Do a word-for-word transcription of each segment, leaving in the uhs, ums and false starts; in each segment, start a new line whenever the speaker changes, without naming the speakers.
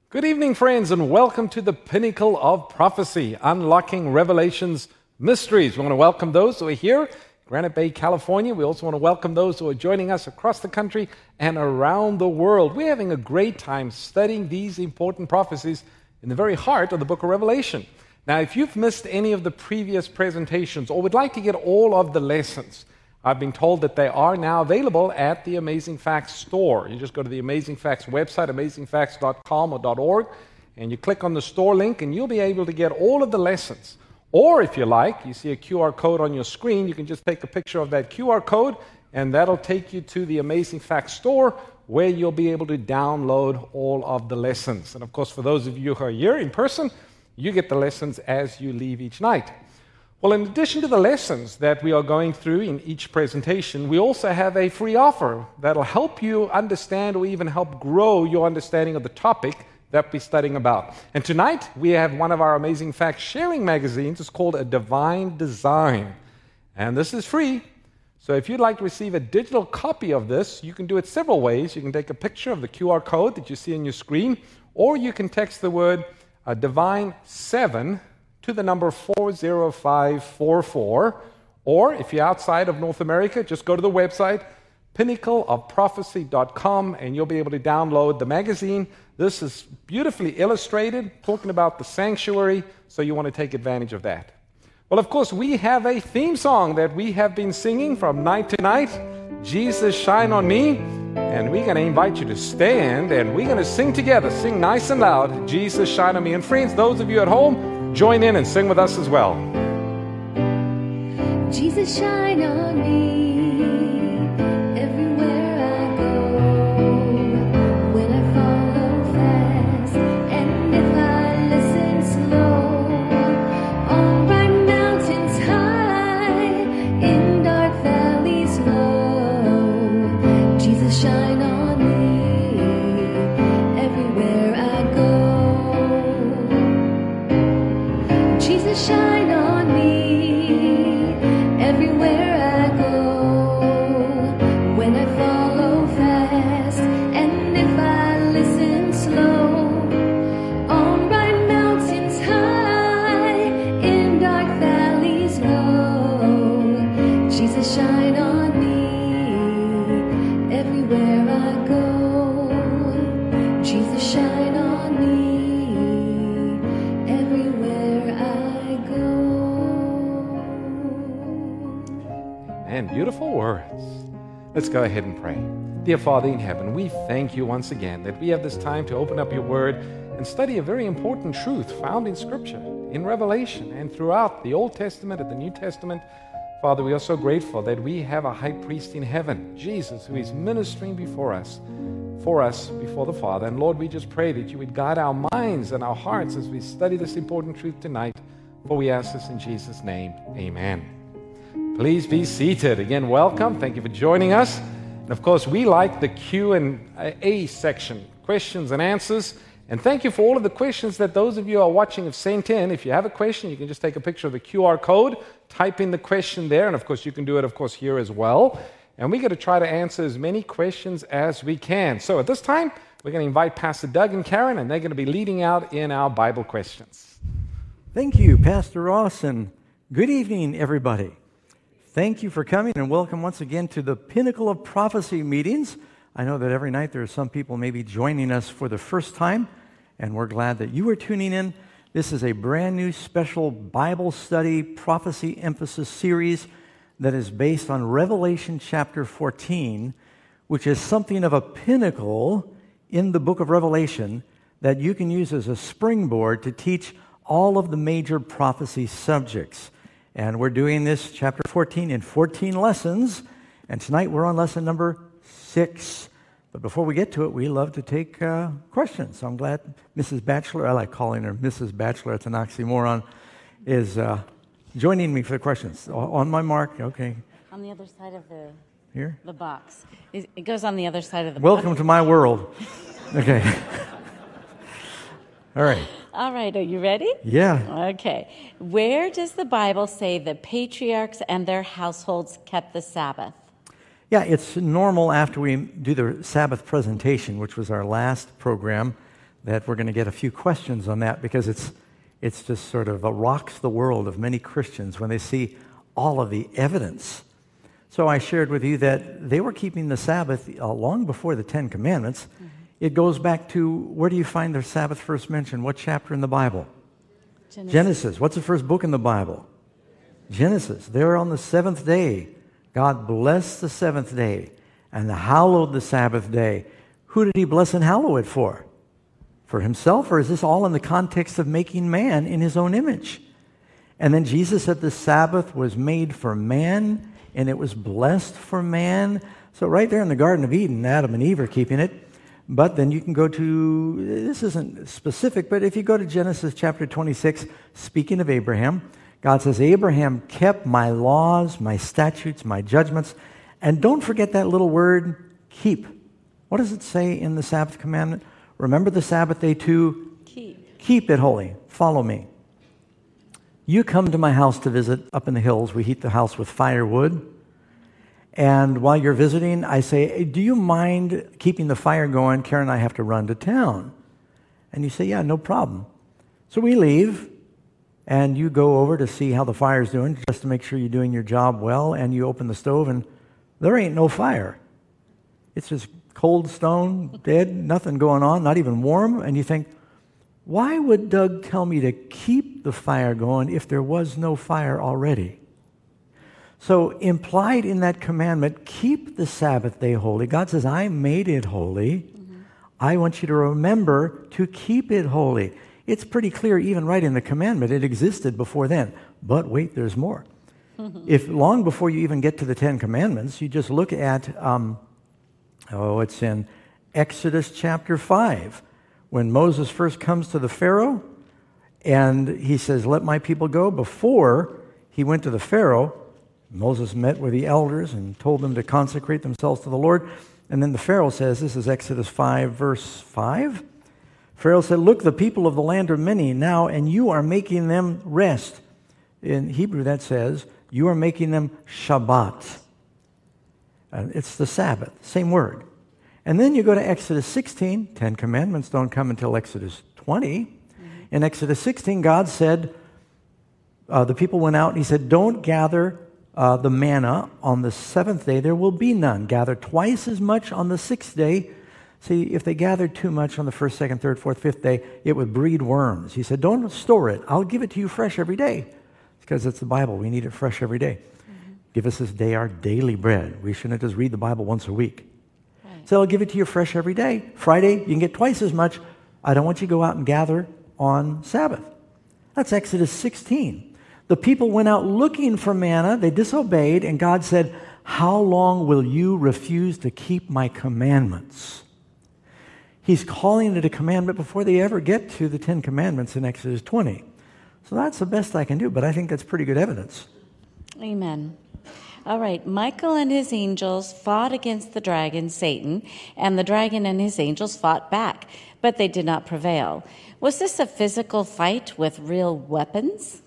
Good evening, friends, and welcome to the Pinnacle of Prophecy, Unlocking Revelation's Mysteries. We want to welcome those who are here in Granite Bay, California. We also want to welcome those who are joining us across the country and around the world. We're having a great time studying these important prophecies in the very heart of the book of Revelation. Now, if you've missed any of the previous presentations or would like to get all of the lessons, I've been told that they are now available at the Amazing Facts store. You just go to the Amazing Facts website, amazing facts dot com or .org, and you click on the store link, and you'll be able to get all of the lessons. Or if you like, you see a Q R code on your screen, you can just take a picture of that Q R code, and that'll take you to the Amazing Facts store, where you'll be able to download all of the lessons. And of course, for those of you who are here in person, you get the lessons as you leave each night. Well, in addition to the lessons that we are going through in each presentation, we also have a free offer that'll help you understand or even help grow your understanding of the topic that we're studying about. And tonight, we have one of our Amazing Facts sharing magazines. It's called A Divine Design. And this is free. So if you'd like to receive a digital copy of this, you can do it several ways. You can take a picture of the Q R code that you see on your screen, or you can text the word uh, Divine seven to the number four zero five four four, or if you're outside of North America, just go to the website, pinnacle of prophecy dot com, and you'll be able to download the magazine. This is beautifully illustrated, talking about the sanctuary, so you want to take advantage of that. Well, of course, we have a theme song that we have been singing from night to night, Jesus Shine on Me, and we're going to invite you to stand, and we're going to sing together, sing nice and loud, Jesus Shine on Me. And friends, those of you at home, join in and sing with us as well.
Jesus, shine on me everywhere I go. When I follow fast and if I listen slow, on bright mountains high, in dark valleys low. Jesus, shine on me everywhere I go. Jesus, shine on me everywhere I go. When I follow fast and if I listen slow, on bright mountains high, in dark valleys low. Jesus, shine on me everywhere I go. Jesus, shine on me.
And beautiful words. Let's go ahead and pray. Dear Father in heaven, we thank you once again that we have this time to open up your word and study a very important truth found in Scripture, in Revelation, and throughout the Old Testament and the New Testament. Father, we are so grateful that we have a high priest in heaven, Jesus, who is ministering before us, for us before the Father. And Lord, we just pray that you would guide our minds and our hearts as we study this important truth tonight. For we ask this in Jesus' name. Amen. Please be seated. Again, welcome. Thank you for joining us. And of course, we like the Q and A section, questions and answers. And thank you for all of the questions that those of you who are watching have sent in. If you have a question, you can just take a picture of the Q R code, type in the question there, and of course, you can do it, of course, here as well. And we're going to try to answer as many questions as we can. So at this time, we're going to invite Pastor Doug and Karen, and they're going to be leading out in our Bible questions.
Thank you, Pastor Ross, and good evening, everybody. Thank you for coming, and welcome once again to the Pinnacle of Prophecy meetings. I know that every night there are some people maybe joining us for the first time, and we're glad that you are tuning in. This is a brand new special Bible study prophecy emphasis series that is based on Revelation chapter fourteen, which is something of a pinnacle in the book of Revelation that you can use as a springboard to teach all of the major prophecy subjects. And we're doing this chapter fourteen in fourteen lessons, and tonight we're on lesson number six. But before we get to it, we love to take uh, questions. So I'm glad Missus Batchelor, I like calling her Missus Batchelor, it's an oxymoron, is uh, joining me for the questions. On my mark, okay.
On the other side of the
Here?
the box. It it goes on the other side of the
Welcome
box.
to my world. Okay. All right.
All right, are you ready?
Yeah.
Okay. Where does the Bible say the patriarchs and their households kept the Sabbath?
Yeah, it's normal after we do the Sabbath presentation, which was our last program, that we're going to get a few questions on that because it's it's just sort of uh, rocks the world of many Christians when they see all of the evidence. So I shared with you that they were keeping the Sabbath uh, long before the Ten Commandments. Mm-hmm. It goes back to, where do you find the Sabbath first mentioned? What chapter in the Bible?
Genesis.
Genesis. What's the first book in the Bible? Genesis. There on the seventh day, God blessed the seventh day and hallowed the Sabbath day. Who did he bless and hallow it for? For himself, or is this all in the context of making man in his own image? And then Jesus said the Sabbath was made for man, and it was blessed for man. So right there in the Garden of Eden, Adam and Eve are keeping it. But then you can go to, this isn't specific, but if you go to Genesis chapter twenty-six, speaking of Abraham, God says, Abraham kept my laws, my statutes, my judgments. And don't forget that little word, keep. What does it say in the Sabbath commandment? Remember the Sabbath day to
keep.
Keep it holy. Follow me. You come to my house to visit up in the hills. We heat the house with firewood. And while you're visiting, I say, hey, do you mind keeping the fire going? Karen and I have to run to town. And you say, yeah, no problem. So we leave, and you go over to see how the fire's doing, just to make sure you're doing your job well, and you open the stove, and there ain't no fire. It's just cold stone, dead, nothing going on, not even warm. And you think, why would Doug tell me to keep the fire going if there was no fire already? So implied in that commandment, keep the Sabbath day holy. God says, I made it holy. Mm-hmm. I want you to remember to keep it holy. It's pretty clear, even right in the commandment, it existed before then. But wait, there's more. Mm-hmm. If long before you even get to the Ten Commandments, you just look at, um, oh, it's in Exodus chapter five. When Moses first comes to the Pharaoh, and he says, let my people go. Before he went to the Pharaoh, Moses met with the elders and told them to consecrate themselves to the Lord. And then the Pharaoh says, this is Exodus five, verse five. Pharaoh said, look, the people of the land are many now, and you are making them rest. In Hebrew, that says, you are making them Shabbat. And it's the Sabbath, same word. And then you go to Exodus sixteen. Ten Commandments don't come until Exodus twenty. Mm-hmm. In Exodus sixteen, God said, uh, the people went out, and he said, don't gather uh, the manna on the seventh day. There will be none. Gather twice as much on the sixth day. See, if they gathered too much on the first, second, third, fourth, fifth day, it would breed worms. He said, don't store it. I'll give it to you fresh every day. Because it's the Bible. We need it fresh every day. Mm-hmm. Give us this day our daily bread. We shouldn't just read the Bible once a week. So I'll give it to you fresh every day. Friday, you can get twice as much. I don't want you to go out and gather on Sabbath. That's Exodus sixteen. The people went out looking for manna. They disobeyed, and God said, how long will you refuse to keep my commandments? He's calling it a commandment before they ever get to the Ten Commandments in Exodus twenty. So that's the best I can do, but I think that's pretty good evidence.
Amen. All right, Michael and his angels fought against the dragon, Satan, and the dragon and his angels fought back, but they did not prevail. Was this a physical fight with real weapons?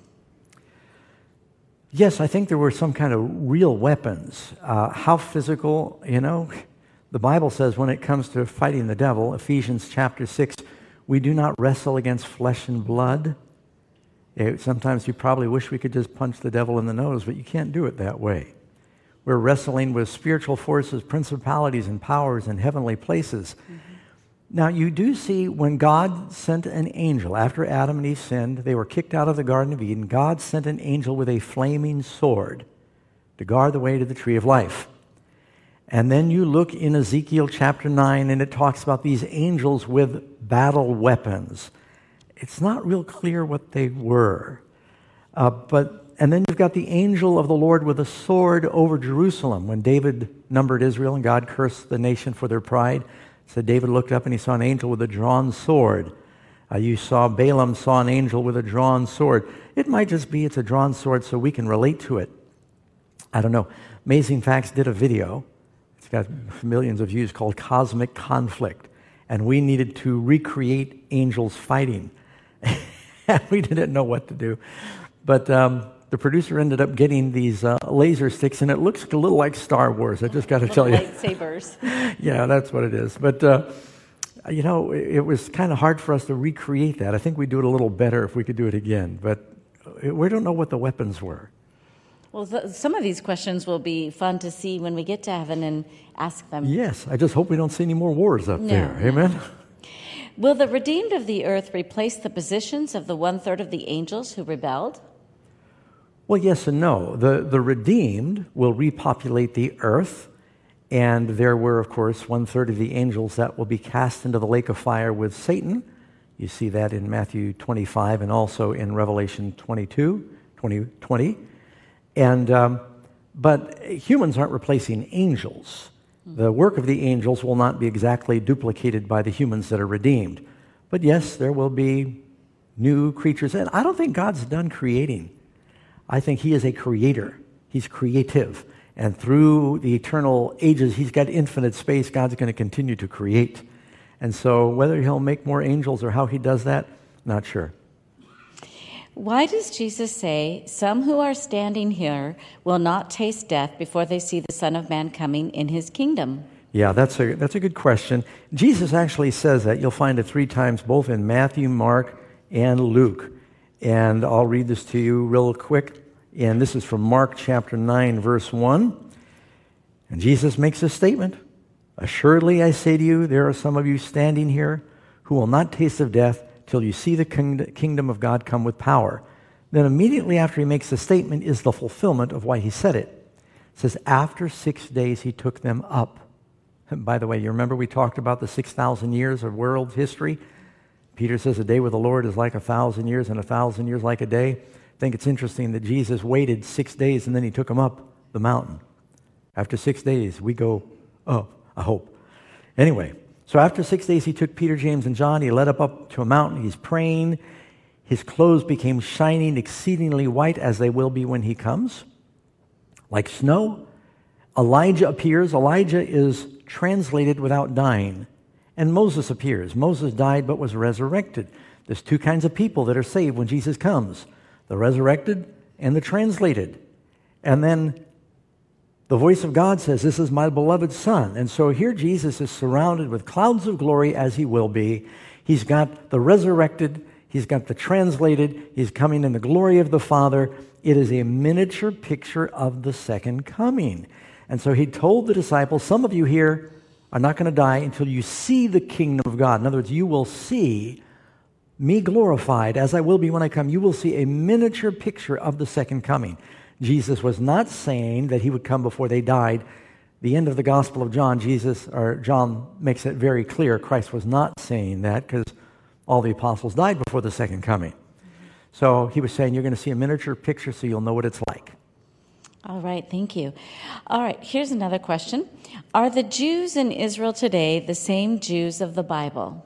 Yes, I think there were some kind of real weapons. Uh, how physical, you know? The Bible says when it comes to fighting the devil, Ephesians chapter six, we do not wrestle against flesh and blood. It, sometimes you probably wish we could just punch the devil in the nose, but you can't do it that way. We're wrestling with spiritual forces, principalities, and powers in heavenly places. Mm-hmm. Now, you do see when God sent an angel, after Adam and Eve sinned, they were kicked out of the Garden of Eden. God sent an angel with a flaming sword to guard the way to the tree of life. And then you look in Ezekiel chapter nine, and it talks about these angels with battle weapons. It's not real clear what they were. Uh, but And then you've got the angel of the Lord with a sword over Jerusalem. When David numbered Israel and God cursed the nation for their pride, so David looked up and he saw an angel with a drawn sword. Uh, you saw Balaam saw an angel with a drawn sword. It might just be it's a drawn sword so we can relate to it. I don't know. Amazing Facts did a video. It's got millions of views called Cosmic Conflict. And we needed to recreate angels fighting. And we didn't know what to do. But um, the producer ended up getting these uh, laser sticks, and it looks a little like Star Wars. I just got to tell you.
Lightsabers.
Yeah, that's what it is. But uh, You know, it was kind of hard for us to recreate that. I think we'd do it a little better if we could do it again, but we don't know what the weapons were.
Well, th- some of these questions will be fun to see when we get to heaven and ask them.
Yes, I just hope we don't see any more wars up
No,
there.
no.
Amen?
Will the redeemed of the earth replace the positions of the one-third of the angels who rebelled?
Well, yes and no. The, the redeemed will repopulate the earth, and there were, of course, one-third of the angels that will be cast into the lake of fire with Satan. You see that in Matthew twenty-five and also in Revelation twenty-two, twenty, twenty. And, um, but humans aren't replacing angels. The work of the angels will not be exactly duplicated by the humans that are redeemed. But yes, there will be new creatures. And I don't think God's done creating. I think he is a creator. He's creative. And through the eternal ages, he's got infinite space. God's going to continue to create. And so whether he'll make more angels or how he does that, not sure.
Why does Jesus say, some who are standing here will not taste death before they see the Son of Man coming in his kingdom?
Yeah, that's a, that's a good question. Jesus actually says that. You'll find it three times, both in Matthew, Mark, and Luke. And I'll read this to you real quick. And this is from Mark chapter nine, verse one. And Jesus makes a statement. Assuredly, I say to you, there are some of you standing here who will not taste of death till you see the kingdom of God come with power. Then immediately after he makes the statement is the fulfillment of why he said it. It says, after six days he took them up. And by the way, you remember we talked about the six thousand years of world history? Peter says a day with the Lord is like a thousand years and a thousand years like a day. I think it's interesting that Jesus waited six days and then he took them up the mountain. After six days, we go up, I hope. Anyway, so after six days, he took Peter, James, and John. He led up up to a mountain. He's praying. His clothes became shining, exceedingly white, as they will be when he comes, like snow. Elijah appears. Elijah is translated without dying. And Moses appears. Moses died but was resurrected. There's two kinds of people that are saved when Jesus comes, the resurrected and the translated. And then the voice of God says, this is my beloved Son. And so here Jesus is surrounded with clouds of glory, as he will be. He's got the resurrected. He's got the translated. He's coming in the glory of the Father. It is a miniature picture of the second coming. And so he told the disciples, some of you here are not going to die until you see the kingdom of God. In other words, you will see me glorified as I will be when I come. You will see a miniature picture of the second coming. Jesus was not saying that he would come before they died. The end of the Gospel of John, Jesus or John makes it very clear Christ was not saying that because all the apostles died before the second coming. So he was saying you're going to see a miniature picture so you'll know what it's like.
All right, thank you. All right, here's another question. Are the Jews in Israel today the same Jews of the Bible?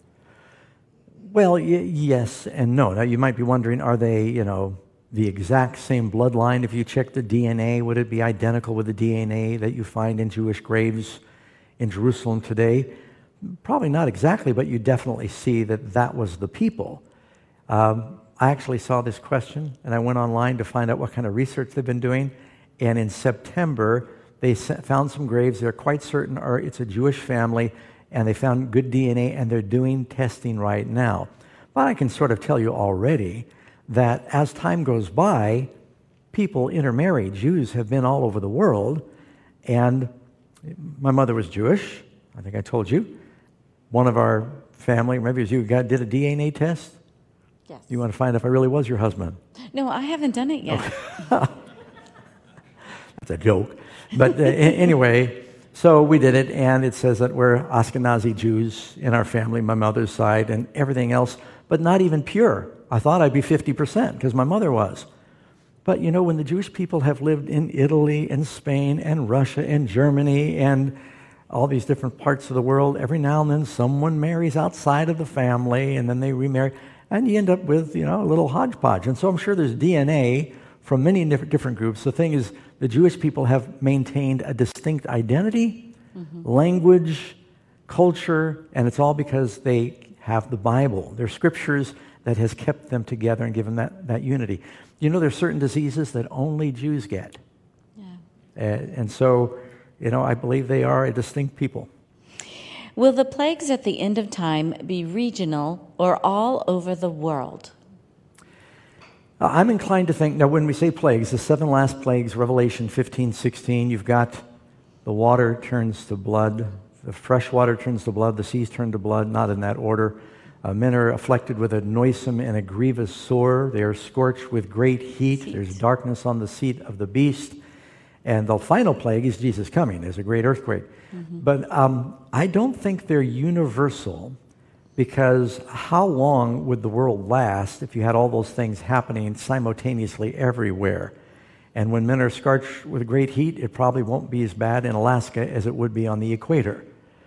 Well, y- yes and no. Now you might be wondering, are they, you know, the exact same bloodline? If you check the D N A, would it be identical with the D N A that you find in Jewish graves in Jerusalem today? Probably not exactly, but you definitely see that that was the people. Um, I actually saw this question, and I went online to find out what kind of research they've been doing. And in September, they found some graves they're quite certain are it's a Jewish family, and they found good D N A, and they're doing testing right now. But I can sort of tell you already that as time goes by, people intermarry. Jews have been all over the world, and my mother was Jewish. I think I told you. One of our family, maybe it was you, got, did a D N A test?
Yes.
You want to find if I really was your husband?
No, I haven't done it yet.
That's a joke. But uh, anyway, so we did it, and it says that we're Ashkenazi Jews in our family, my mother's side, and everything else, but not even pure. I thought I'd be fifty percent because my mother was. But you know, when the Jewish people have lived in Italy and Spain and Russia and Germany and all these different parts of the world, every now and then someone marries outside of the family and then they remarry, and you end up with, you know, a little hodgepodge. And so I'm sure there's D N A from many different, different groups. The thing is, the Jewish people have maintained a distinct identity, mm-hmm. language, culture, and it's all because they have the Bible. They're scriptures that has kept them together and given that, that unity. You know, there's certain diseases that only Jews get. Yeah. Uh, and so, you know, I believe they are a distinct people.
Will the plagues at the end of time be regional or all over the world?
Uh, I'm inclined to think, now when we say plagues, the seven last plagues, Revelation fifteen, sixteen, you've got the water turns to blood, the fresh water turns to blood, the seas turn to blood, not in that order. Uh, men are afflicted with a noisome and a grievous sore. They are scorched with great heat.
Seat.
There's darkness on the seat of the beast. And the final plague is Jesus coming. There's a great earthquake. Mm-hmm. But um, I don't think they're universal, because how long would the world last if you had all those things happening simultaneously everywhere? And when men are scorched with great heat, it probably won't be as bad in Alaska as it would be on the equator.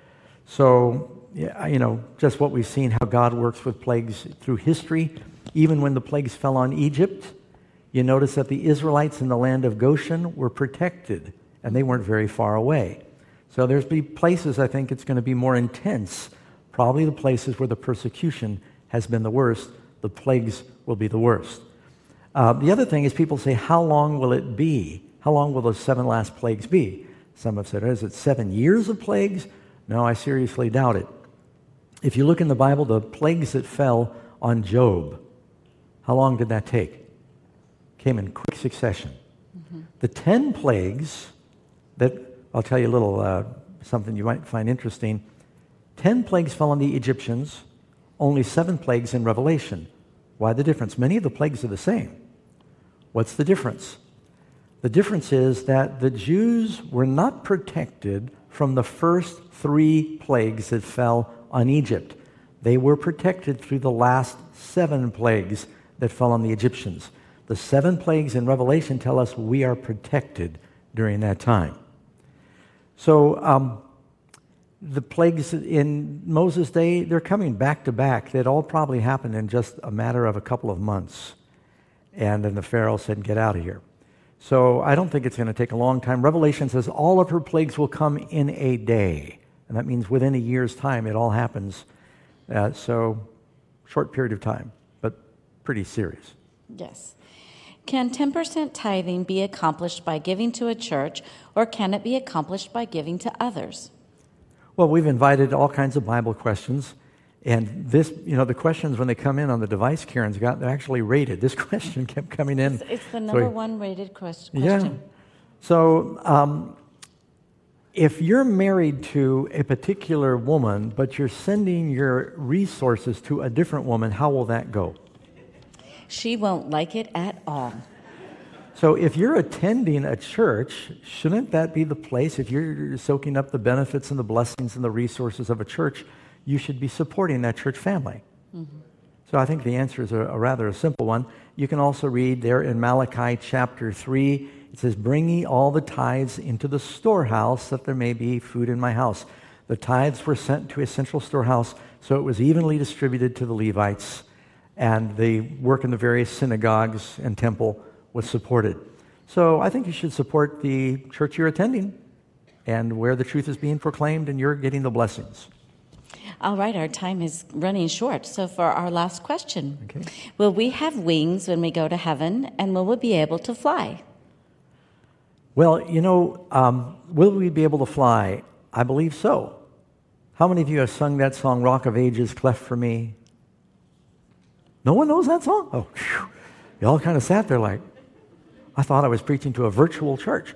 So, yeah, you know, just what we've seen, how God works with plagues through history. Even when the plagues fell on Egypt, you notice that the Israelites in the land of Goshen were protected, and they weren't very far away. So there's be places, I think, it's going to be more intense. Probably the places where the persecution has been the worst, the plagues will be the worst. Uh, the other thing is, people say, how long will it be? How long will those seven last plagues be? Some have said, is it seven years of plagues? No, I seriously doubt it. If you look in the Bible, the plagues that fell on Job, how long did that take? Came in quick succession. Mm-hmm. The ten plagues that, I'll tell you a little uh, something you might find interesting. Ten plagues fell on the Egyptians, only seven plagues in Revelation. Why the difference? Many of the plagues are the same. What's the difference? The difference is that the Jews were not protected from the first three plagues that fell on Egypt. They were protected through the last seven plagues that fell on the Egyptians. The seven plagues in Revelation tell us we are protected during that time. So um, the plagues in Moses' day, they're coming back to back. They'd all probably happened in just a matter of a couple of months. And then the Pharaoh said, get out of here. So I don't think it's going to take a long time. Revelation says all of her plagues will come in a day. And that means within a year's time it all happens. Uh, so short period of time, but pretty serious.
Yes. Can ten percent tithing be accomplished by giving to a church, or can it be accomplished by giving to others?
Well, we've invited all kinds of Bible questions. And this, you know, the questions when they come in on the device Karen's got, they're actually rated. This question kept coming in.
It's, it's the number
so,
one rated question.
Yeah. So um, if you're married to a particular woman, but you're sending your resources to a different woman, how will that go?
She won't like it at all.
So if you're attending a church, shouldn't that be the place? If you're soaking up the benefits and the blessings and the resources of a church, you should be supporting that church family. Mm-hmm. So I think the answer is a, a rather a simple one. You can also read there in Malachi chapter three, it says, bring ye all the tithes into the storehouse, that there may be food in my house. The tithes were sent to a central storehouse, so it was evenly distributed to the Levites, and the work in the various synagogues and temple was supported. So I think you should support the church you're attending and where the truth is being proclaimed and you're getting the blessings.
All right, our time is running short. So for our last question,
okay.
Will we have wings when we go to heaven, and will we be able to fly?
Well, you know, um, will we be able to fly? I believe so. How many of you have sung that song, Rock of Ages, Cleft for Me? No one knows that song? Oh, phew. You all kind of sat there like, I thought I was preaching to a virtual church.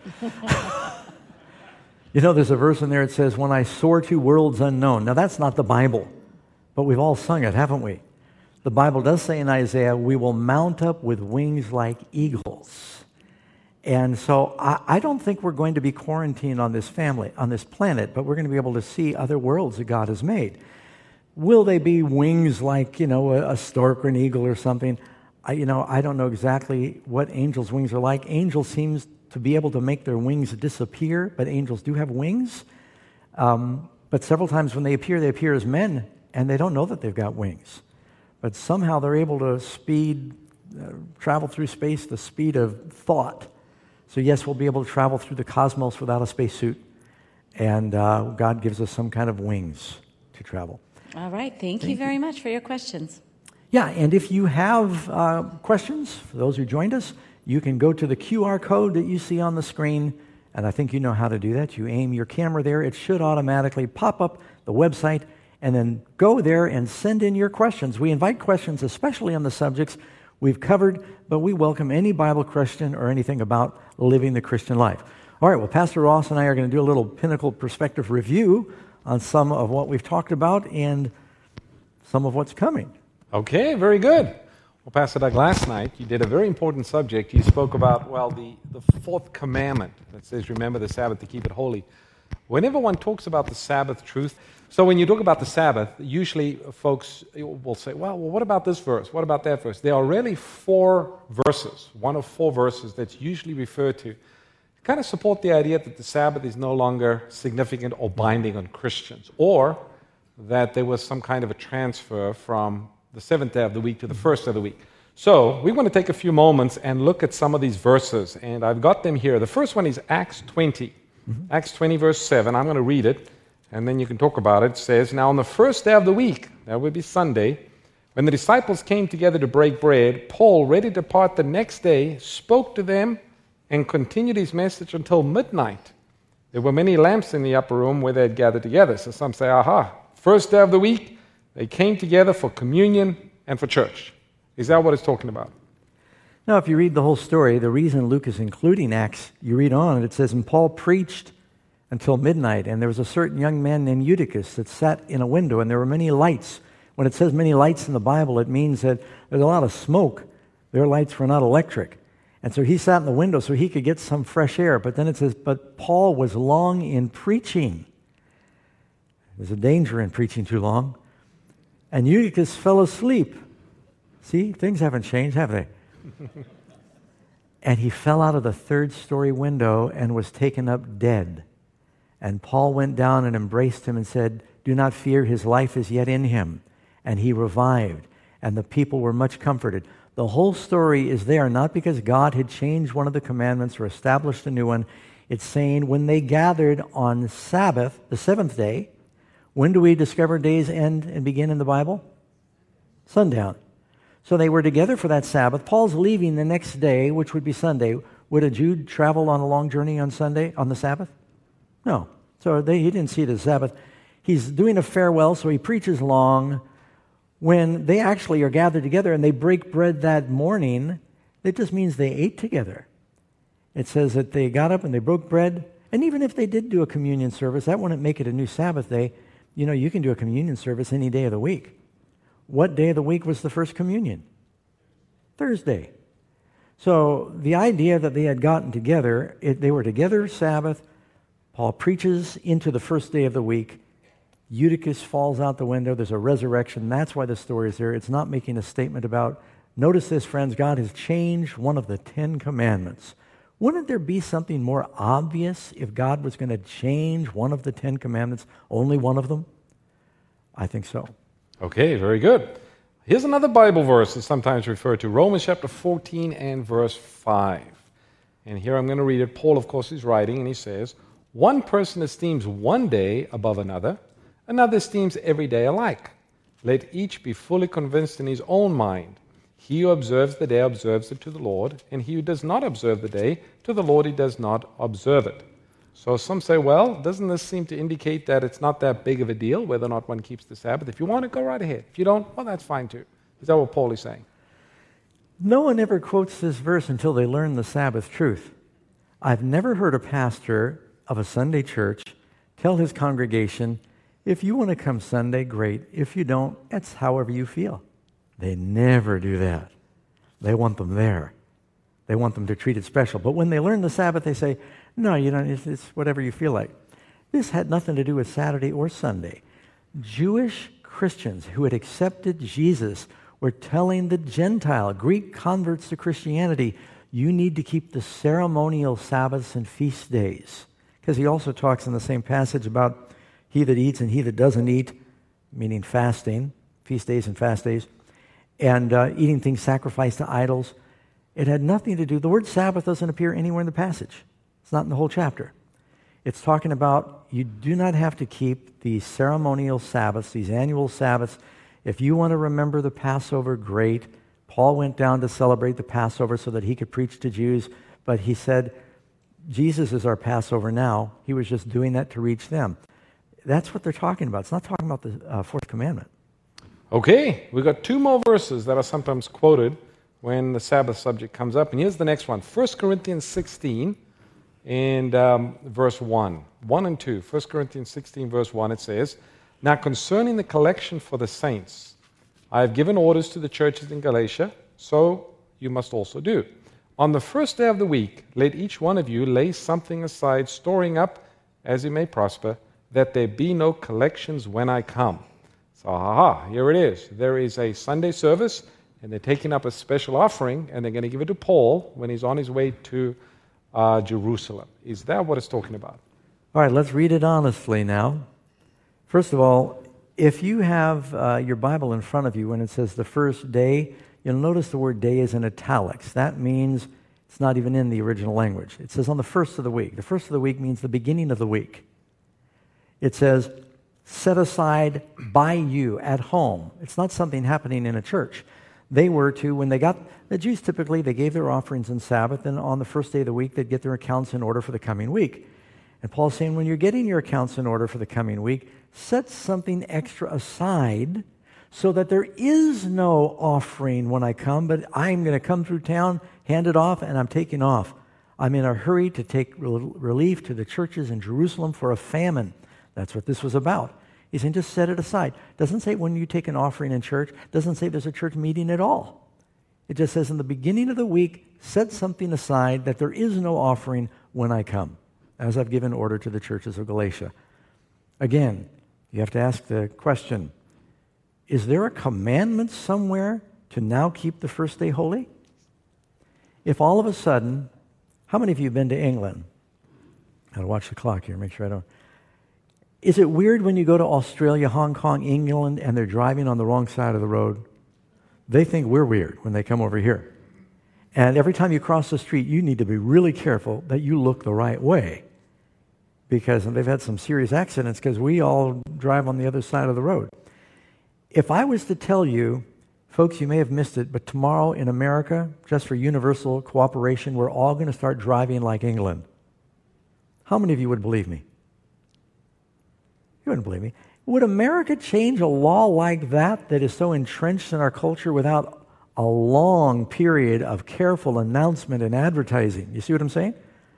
You know, there's a verse in there that says, when I soar to worlds unknown. Now, that's not the Bible, but we've all sung it, haven't we? The Bible does say in Isaiah, we will mount up with wings like eagles. And so I, I don't think we're going to be quarantined on this family, on this planet, but we're going to be able to see other worlds that God has made. Will they be wings like, you know, a, a stork or an eagle or something? I, you know, I don't know exactly what angels' wings are like. Angels seems to be able to make their wings disappear, but angels do have wings. Um, but several times when they appear, they appear as men, and they don't know that they've got wings. But somehow they're able to speed, uh, travel through space the speed of thought. So yes, we'll be able to travel through the cosmos without a spacesuit, and uh, God gives us some kind of wings to travel.
All right, thank, thank you very you. much for your questions.
Yeah, and if you have uh, questions, for those who joined us, you can go to the Q R code that you see on the screen, And I think you know how to do that. You aim your camera there. It should automatically pop up the website, and then go there and send in your questions. We invite questions, especially on the subjects we've covered, but we welcome any Bible question or anything about living the Christian life. All right, well, Pastor Ross and I are going to do a little Pinnacle Perspective review on some of what we've talked about and some of what's coming.
Okay, very good. Well, Pastor Doug, last night you did a very important subject. You spoke about, well, the, the fourth commandment that says, remember the Sabbath to keep it holy. Whenever one talks about the Sabbath truth, so when you talk about the Sabbath, usually folks will say, well, well, what about this verse? What about that verse? There are really four verses, one of four verses that's usually referred to, kind of support the idea that the Sabbath is no longer significant or binding on Christians, or that there was some kind of a transfer from the seventh day of the week to the first of the week. So we want to take a few moments and look at some of these verses, and I've got them here. The first one is Acts twenty. Mm-hmm. Acts twenty, verse seven. I'm going to read it, and then you can talk about it. It says, now on the first day of the week, that would be Sunday, when the disciples came together to break bread, Paul, ready to depart the next day, spoke to them and continued his message until midnight. There were many lamps in the upper room where they had gathered together. So some say, aha, first day of the week, they came together for communion and for church. Is that what it's talking about?
Now, if you read the whole story, the reason Luke is including Acts, you read on, and it says, and Paul preached until midnight, and there was a certain young man named Eutychus that sat in a window, and there were many lights. When it says many lights in the Bible, it means that there's a lot of smoke. Their lights were not electric. And so he sat in the window so he could get some fresh air. But then it says, but Paul was long in preaching. There's a danger in preaching too long. And Eutychus fell asleep. See, things haven't changed, have they? And he fell out of the third story window and was taken up dead. And Paul went down and embraced him and said, do not fear, his life is yet in him. And he revived, and the people were much comforted. The whole story is there not because God had changed one of the commandments or established a new one. It's saying when they gathered on Sabbath, the seventh day, when do we discover days end and begin in the Bible? Sundown. So they were together for that Sabbath. Paul's leaving the next day, which would be Sunday. Would a Jew travel on a long journey on Sunday, on the Sabbath? No. So they, he didn't see it as Sabbath. He's doing a farewell, so he preaches long. When they actually are gathered together and they break bread that morning, it just means they ate together. It says that they got up and they broke bread. And even if they did do a communion service, that wouldn't make it a new Sabbath day. You know, you can do a communion service any day of the week. What day of the week was the first communion? Thursday. So the idea that they had gotten together, it, they were together Sabbath. Paul preaches into the first day of the week. Eutychus falls out the window. There's a resurrection. That's why the story is there. It's not making a statement about, notice this, friends, God has changed one of the Ten Commandments. Wouldn't there be something more obvious if God was going to change one of the Ten Commandments, only one of them? I think so.
Okay, very good. Here's another Bible verse that's sometimes referred to, Romans chapter fourteen and verse five. And here I'm going to read it. Paul, of course, is writing, and he says, one person esteems one day above another, another esteems every day alike. Let each be fully convinced in his own mind. He who observes the day observes it to the Lord, and he who does not observe the day, to the Lord he does not observe it. So some say, well, doesn't this seem to indicate that it's not that big of a deal whether or not one keeps the Sabbath? If you want to, go right ahead. If you don't, well, that's fine too. Is that what Paul is saying?
No one ever quotes this verse until they learn the Sabbath truth. I've never heard a pastor of a Sunday church tell his congregation, if you want to come Sunday, great. If you don't, it's however you feel. They never do that. They want them there. They want them to treat it special. But when they learn the Sabbath, they say, no, you don't, it's, it's whatever you feel like. This had nothing to do with Saturday or Sunday. Jewish Christians who had accepted Jesus were telling the Gentile, Greek converts to Christianity, you need to keep the ceremonial Sabbaths and feast days. Because he also talks in the same passage about he that eats and he that doesn't eat, meaning fasting, feast days and fast days, and uh, eating things sacrificed to idols. It had nothing to do, the word Sabbath doesn't appear anywhere in the passage. It's not in the whole chapter. It's talking about you do not have to keep these ceremonial Sabbaths, these annual Sabbaths. If you want to remember the Passover, great. Paul went down to celebrate the Passover so that he could preach to Jews, but he said, Jesus is our Passover now. He was just doing that to reach them. That's what they're talking about. It's not talking about the uh, fourth commandment.
Okay, we've got two more verses that are sometimes quoted when the Sabbath subject comes up. And here's the next one, First Corinthians sixteen and um, verse one. one and two. First Corinthians sixteen, verse one, it says, "Now concerning the collection for the saints, I have given orders to the churches in Galatia, so you must also do. On the first day of the week, let each one of you lay something aside, storing up as he may prosper, that there be no collections when I come." So, ha-ha, here it is. There is a Sunday service, and they're taking up a special offering, and they're going to give it to Paul when he's on his way to uh, Jerusalem. Is that what it's talking about?
All right, let's read it honestly now. First of all, if you have uh, your Bible in front of you when it says the first day, you'll notice the word day is in italics. That means it's not even in the original language. It says on the first of the week. The first of the week means the beginning of the week. It says set aside by you at home. It's not something happening in a church. They were to, when they got, the Jews typically, they gave their offerings on Sabbath, and on the first day of the week, they'd get their accounts in order for the coming week. And Paul's saying, when you're getting your accounts in order for the coming week, set something extra aside so that there is no offering when I come, but I'm going to come through town, hand it off, and I'm taking off. I'm in a hurry to take relief to the churches in Jerusalem for a famine. That's what this was about. He's saying just set it aside. Doesn't say when you take an offering in church. Doesn't say there's a church meeting at all. It just says in the beginning of the week, set something aside that there is no offering when I come, as I've given order to the churches of Galatia. Again, you have to ask the question, is there a commandment somewhere to now keep the first day holy? If all of a sudden, how many of you have been to England? I've got to watch the clock here, make sure I don't. Is it weird when you go to Australia, Hong Kong, England, and they're driving on the wrong side of the road? They think we're weird when they come over here. And every time you cross the street, you need to be really careful that you look the right way, because they've had some serious accidents because we all drive on the other side of the road. If I was to tell you, folks, you may have missed it, but tomorrow in America, just for universal cooperation, we're all going to start driving like England. How many of you would believe me? You wouldn't believe me. Would America change a law like that that is so entrenched in our culture without a long period of careful announcement and advertising? You see what I'm saying?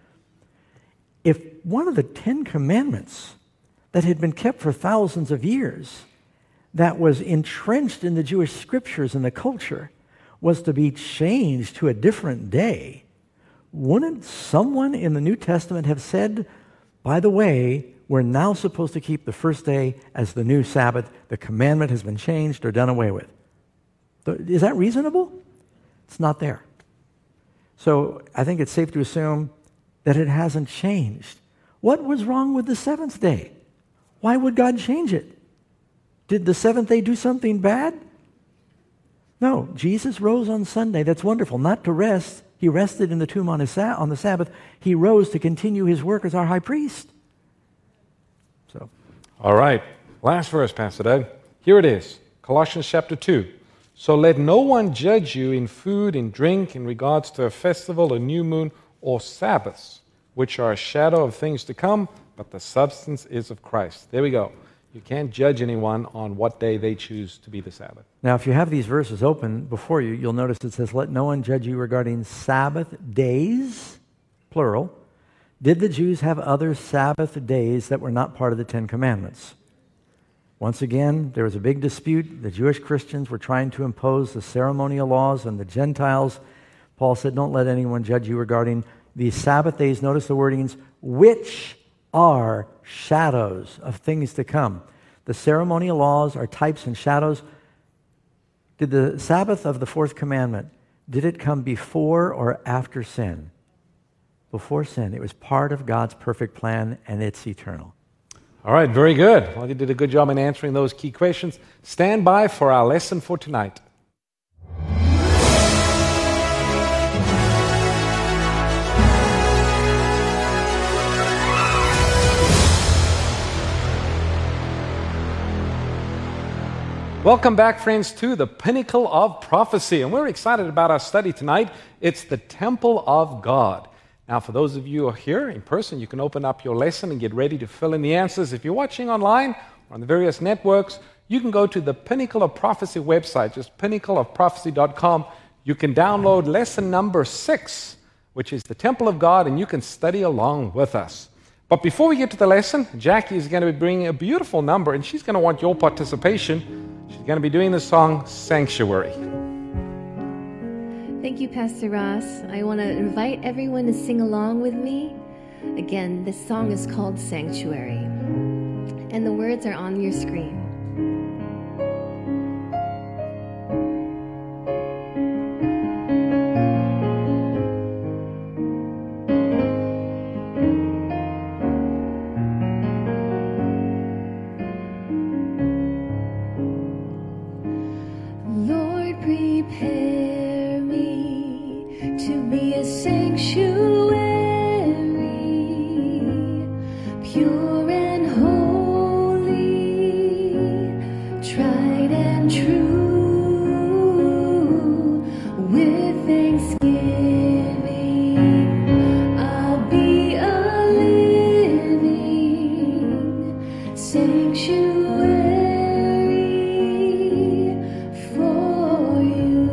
If one of the Ten Commandments that had been kept for thousands of years, that was entrenched in the Jewish scriptures and the culture, was to be changed to a different day, wouldn't someone in the New Testament have said, by the way, we're now supposed to keep the first day as the new Sabbath. The commandment has been changed or done away with. Is that reasonable? It's not there. So I think it's safe to assume that it hasn't changed. What was wrong with the seventh day? Why would God change it? Did the seventh day do something bad? No, Jesus rose on Sunday. That's wonderful. Not to rest. He rested in the tomb on, his, on the Sabbath. He rose to continue his work as our high priest. So,
all right. Last verse, Pastor Doug. Here it is. Colossians chapter two. "So let no one judge you in food and drink in regards to a festival, a new moon, or Sabbaths, which are a shadow of things to come, but the substance is of Christ." There we go. You can't judge anyone on what day they choose to be the Sabbath.
Now, if you have these verses open before you, you'll notice it says, "Let no one judge you regarding Sabbath days," plural. Did the Jews have other Sabbath days that were not part of the Ten Commandments? Once again, there was a big dispute. The Jewish Christians were trying to impose the ceremonial laws on the Gentiles. Paul said, don't let anyone judge you regarding the Sabbath days. Notice the wordings, which are shadows of things to come. The ceremonial laws are types and shadows. Did the Sabbath of the fourth commandment, did it come before or after sin? Before sin. It was part of God's perfect plan, and it's eternal.
All right, very good. Well, you did a good job in answering those key questions. Stand by for our lesson for tonight. Welcome back, friends, to the Pinnacle of Prophecy. And we're excited about our study tonight. It's the Temple of God. Now, for those of you who are here in person, you can open up your lesson and get ready to fill in the answers. If you're watching online or on the various networks, you can go to the Pinnacle of Prophecy website, just pinnacle of prophecy dot com. You can download lesson number six, which is the Temple of God, and you can study along with us. But before we get to the lesson, Jackie is going to be bringing a beautiful number, and she's going to want your participation. She's going to be doing the song Sanctuary.
Thank you, Pastor Ross. I want to invite everyone to sing along with me. Again, this song is called Sanctuary, and the words are on your screen. Lord, prepare me to be a sanctuary, pure and holy, tried and true. With thanksgiving, I'll be a living sanctuary for you.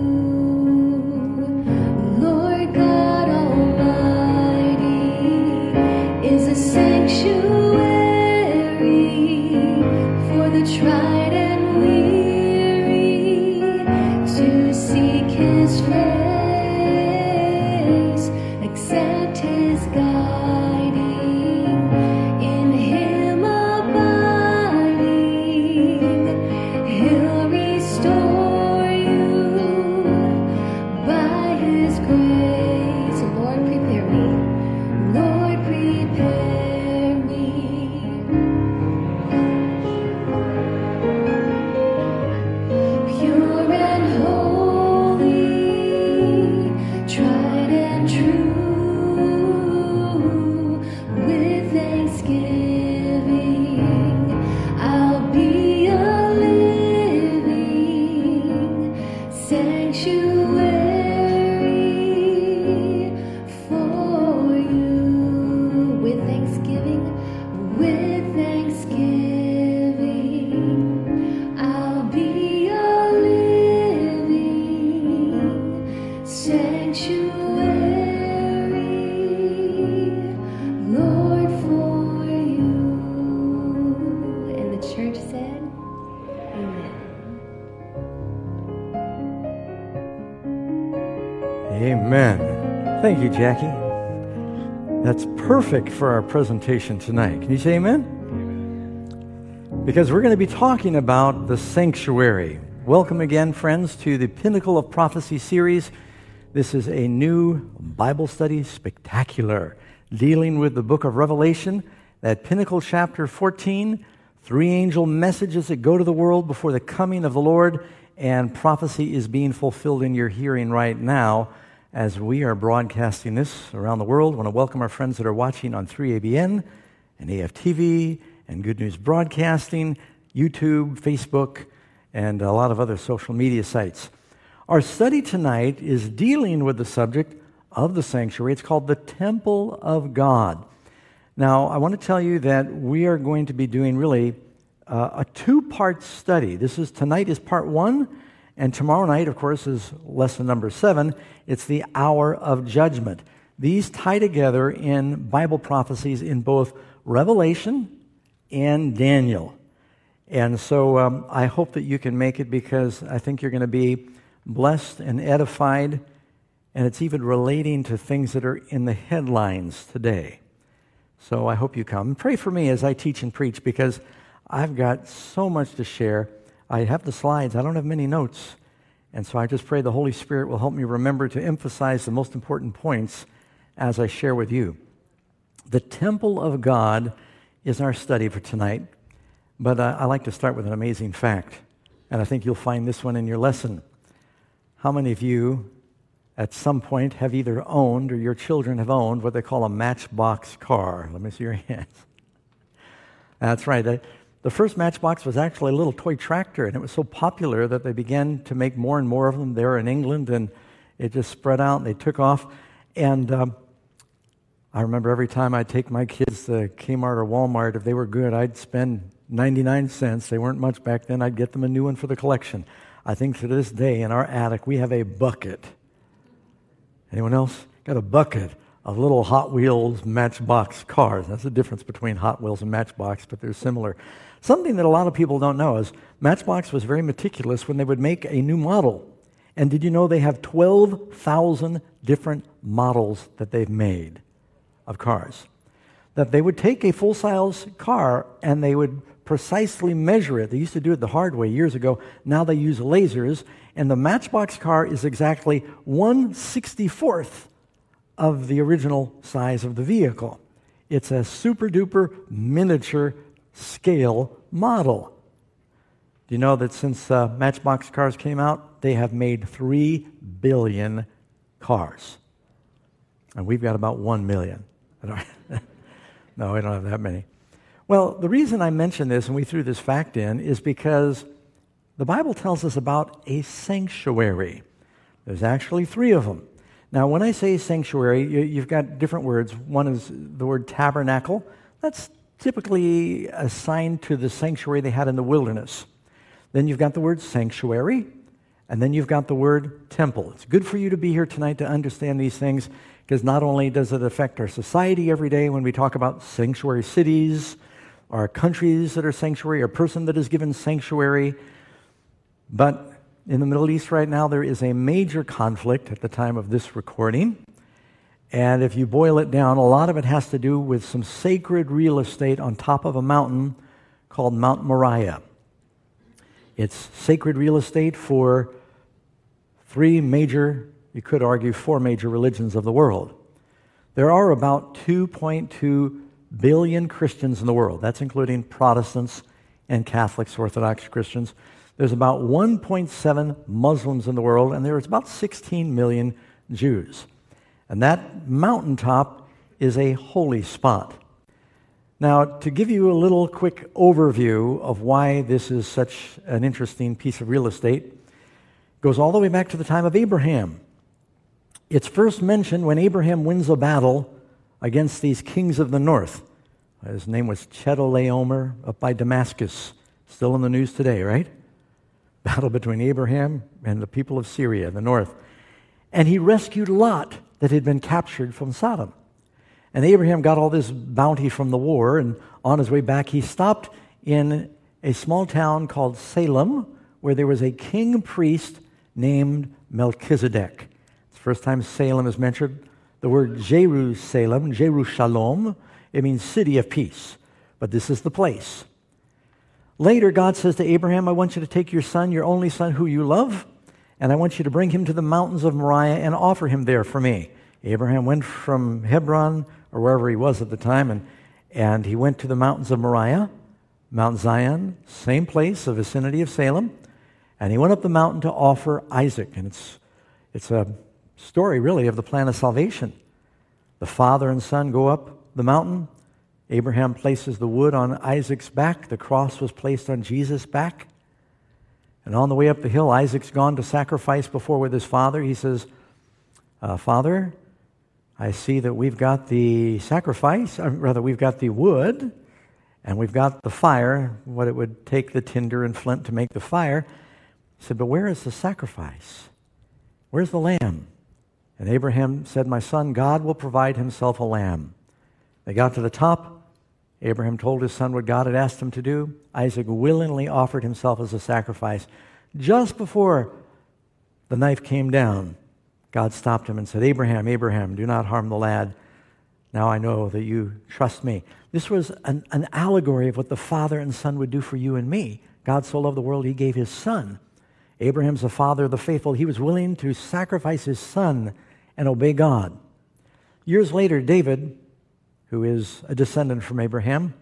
Lord God Almighty is a sanctuary for the tried and weary to seek His face, accept His guiding, in Him abiding. He'll restore you by His grace. Lord, prepare me. Lord, prepare me. Pure and holy, tried and true. With thanksgiving, I'll be a living sanctuary for you. With thanksgiving, with thanksgiving, I'll be a living sanctuary, Lord, for you. And the church said, Amen.
Amen. Thank you, Jackie. That's perfect for our presentation tonight. Can you say amen? Because we're going to be talking about the sanctuary. Welcome again, friends, to the Pinnacle of Prophecy series. This is a new Bible study spectacular dealing with the book of Revelation, that Pinnacle chapter fourteen, three angel messages that go to the world before the coming of the Lord, and prophecy is being fulfilled in your hearing right now as we are broadcasting this around the world. I want to welcome our friends that are watching on three A B N and A F T V and Good News Broadcasting, YouTube, Facebook, and a lot of other social media sites. Our study tonight is dealing with the subject of the sanctuary. It's called the Temple of God. Now, I want to tell you that we are going to be doing really uh, a two-part study. This is tonight is part one, and tomorrow night, of course, is lesson number seven. It's the hour of judgment. These tie together in Bible prophecies in both Revelation and Daniel. And so um, I hope that you can make it, because I think you're going to be blessed and edified, and it's even relating to things that are in the headlines today. So I hope you come. And pray for me as I teach and preach, because I've got so much to share. I have the slides. I don't have many notes. And so I just pray the Holy Spirit will help me remember to emphasize the most important points as I share with you. The temple of God is our study for tonight. But uh, I like to start with an amazing fact. And I think you'll find this one in your lesson. How many of you at some point have either owned or your children have owned what they call a Matchbox car? Let me see your hands. That's right. The, the first Matchbox was actually a little toy tractor, and it was so popular that they began to make more and more of them there in England, and it just spread out, and they took off. And um, I remember every time I'd take my kids to Kmart or Walmart, if they were good, I'd spend ninety-nine cents. They weren't much back then. I'd get them a new one for the collection. I think to this day in our attic, we have a bucket. Anyone else? Got a bucket of little Hot Wheels Matchbox cars. That's the difference between Hot Wheels and Matchbox, but they're similar. Something that a lot of people don't know is Matchbox was very meticulous when they would make a new model. And did you know they have twelve thousand different models that they've made of cars? That they would take a full-size car and they would precisely measure it. They used to do it the hard way years ago. Now they use lasers, and the Matchbox car is exactly one sixty-fourth of the original size of the vehicle. It's a super-duper miniature scale model. Do you know that since uh, Matchbox cars came out, they have made three billion cars? And we've got about one million. No, we don't have that many. Well, the reason I mention this, and we threw this fact in, is because the Bible tells us about a sanctuary. There's actually three of them. Now, when I say sanctuary, you, you've got different words. One is the word tabernacle. That's typically assigned to the sanctuary they had in the wilderness. Then you've got the word sanctuary, and then you've got the word temple. It's good for you to be here tonight to understand these things, because not only does it affect our society every day when we talk about sanctuary cities, or countries that are sanctuary, or a person that is given sanctuary, but in the Middle East right now there is a major conflict at the time of this recording. And if you boil it down, a lot of it has to do with some sacred real estate on top of a mountain called Mount Moriah. It's sacred real estate for three major, you could argue four major religions of the world. There are about two point two billion Christians in the world. That's including Protestants and Catholics, Orthodox Christians. There's about one point seven Muslims in the world, and there's about sixteen million Jews. And that mountaintop is a holy spot. Now, to give you a little quick overview of why this is such an interesting piece of real estate, it goes all the way back to the time of Abraham. It's first mentioned when Abraham wins a battle against these kings of the north. His name was Chedorlaomer up by Damascus. Still in the news today, right? Battle between Abraham and the people of Syria, the north. And he rescued Lot that had been captured from Sodom. And Abraham got all this bounty from the war, and on his way back, he stopped in a small town called Salem, where there was a king priest named Melchizedek. It's the first time Salem is mentioned. The word Jerusalem, Jerusalem, it means city of peace. But this is the place. Later, God says to Abraham, I want you to take your son, your only son who you love, and I want you to bring him to the mountains of Moriah and offer him there for me. Abraham went from Hebron, or wherever he was at the time, and, and he went to the mountains of Moriah, Mount Zion, same place, the vicinity of Salem, and he went up the mountain to offer Isaac. And it's, it's a story, really, of the plan of salvation. The father and son go up the mountain. Abraham places the wood on Isaac's back. The cross was placed on Jesus' back. And on the way up the hill, Isaac's gone to sacrifice before with his father. He says, uh, Father, I see that we've got the sacrifice, or rather we've got the wood, and we've got the fire, what it would take the tinder and flint to make the fire. He said, but where is the sacrifice? Where's the lamb? And Abraham said, my son, God will provide himself a lamb. They got to the top. Abraham told his son what God had asked him to do. Isaac willingly offered himself as a sacrifice. Just before the knife came down, God stopped him and said, Abraham, Abraham, do not harm the lad. Now I know that you trust me. This was an, an allegory of what the father and son would do for you and me. God so loved the world, he gave his son. Abraham's the father of the faithful. He was willing to sacrifice his son and obey God. Years later, David, who is a descendant from Abraham,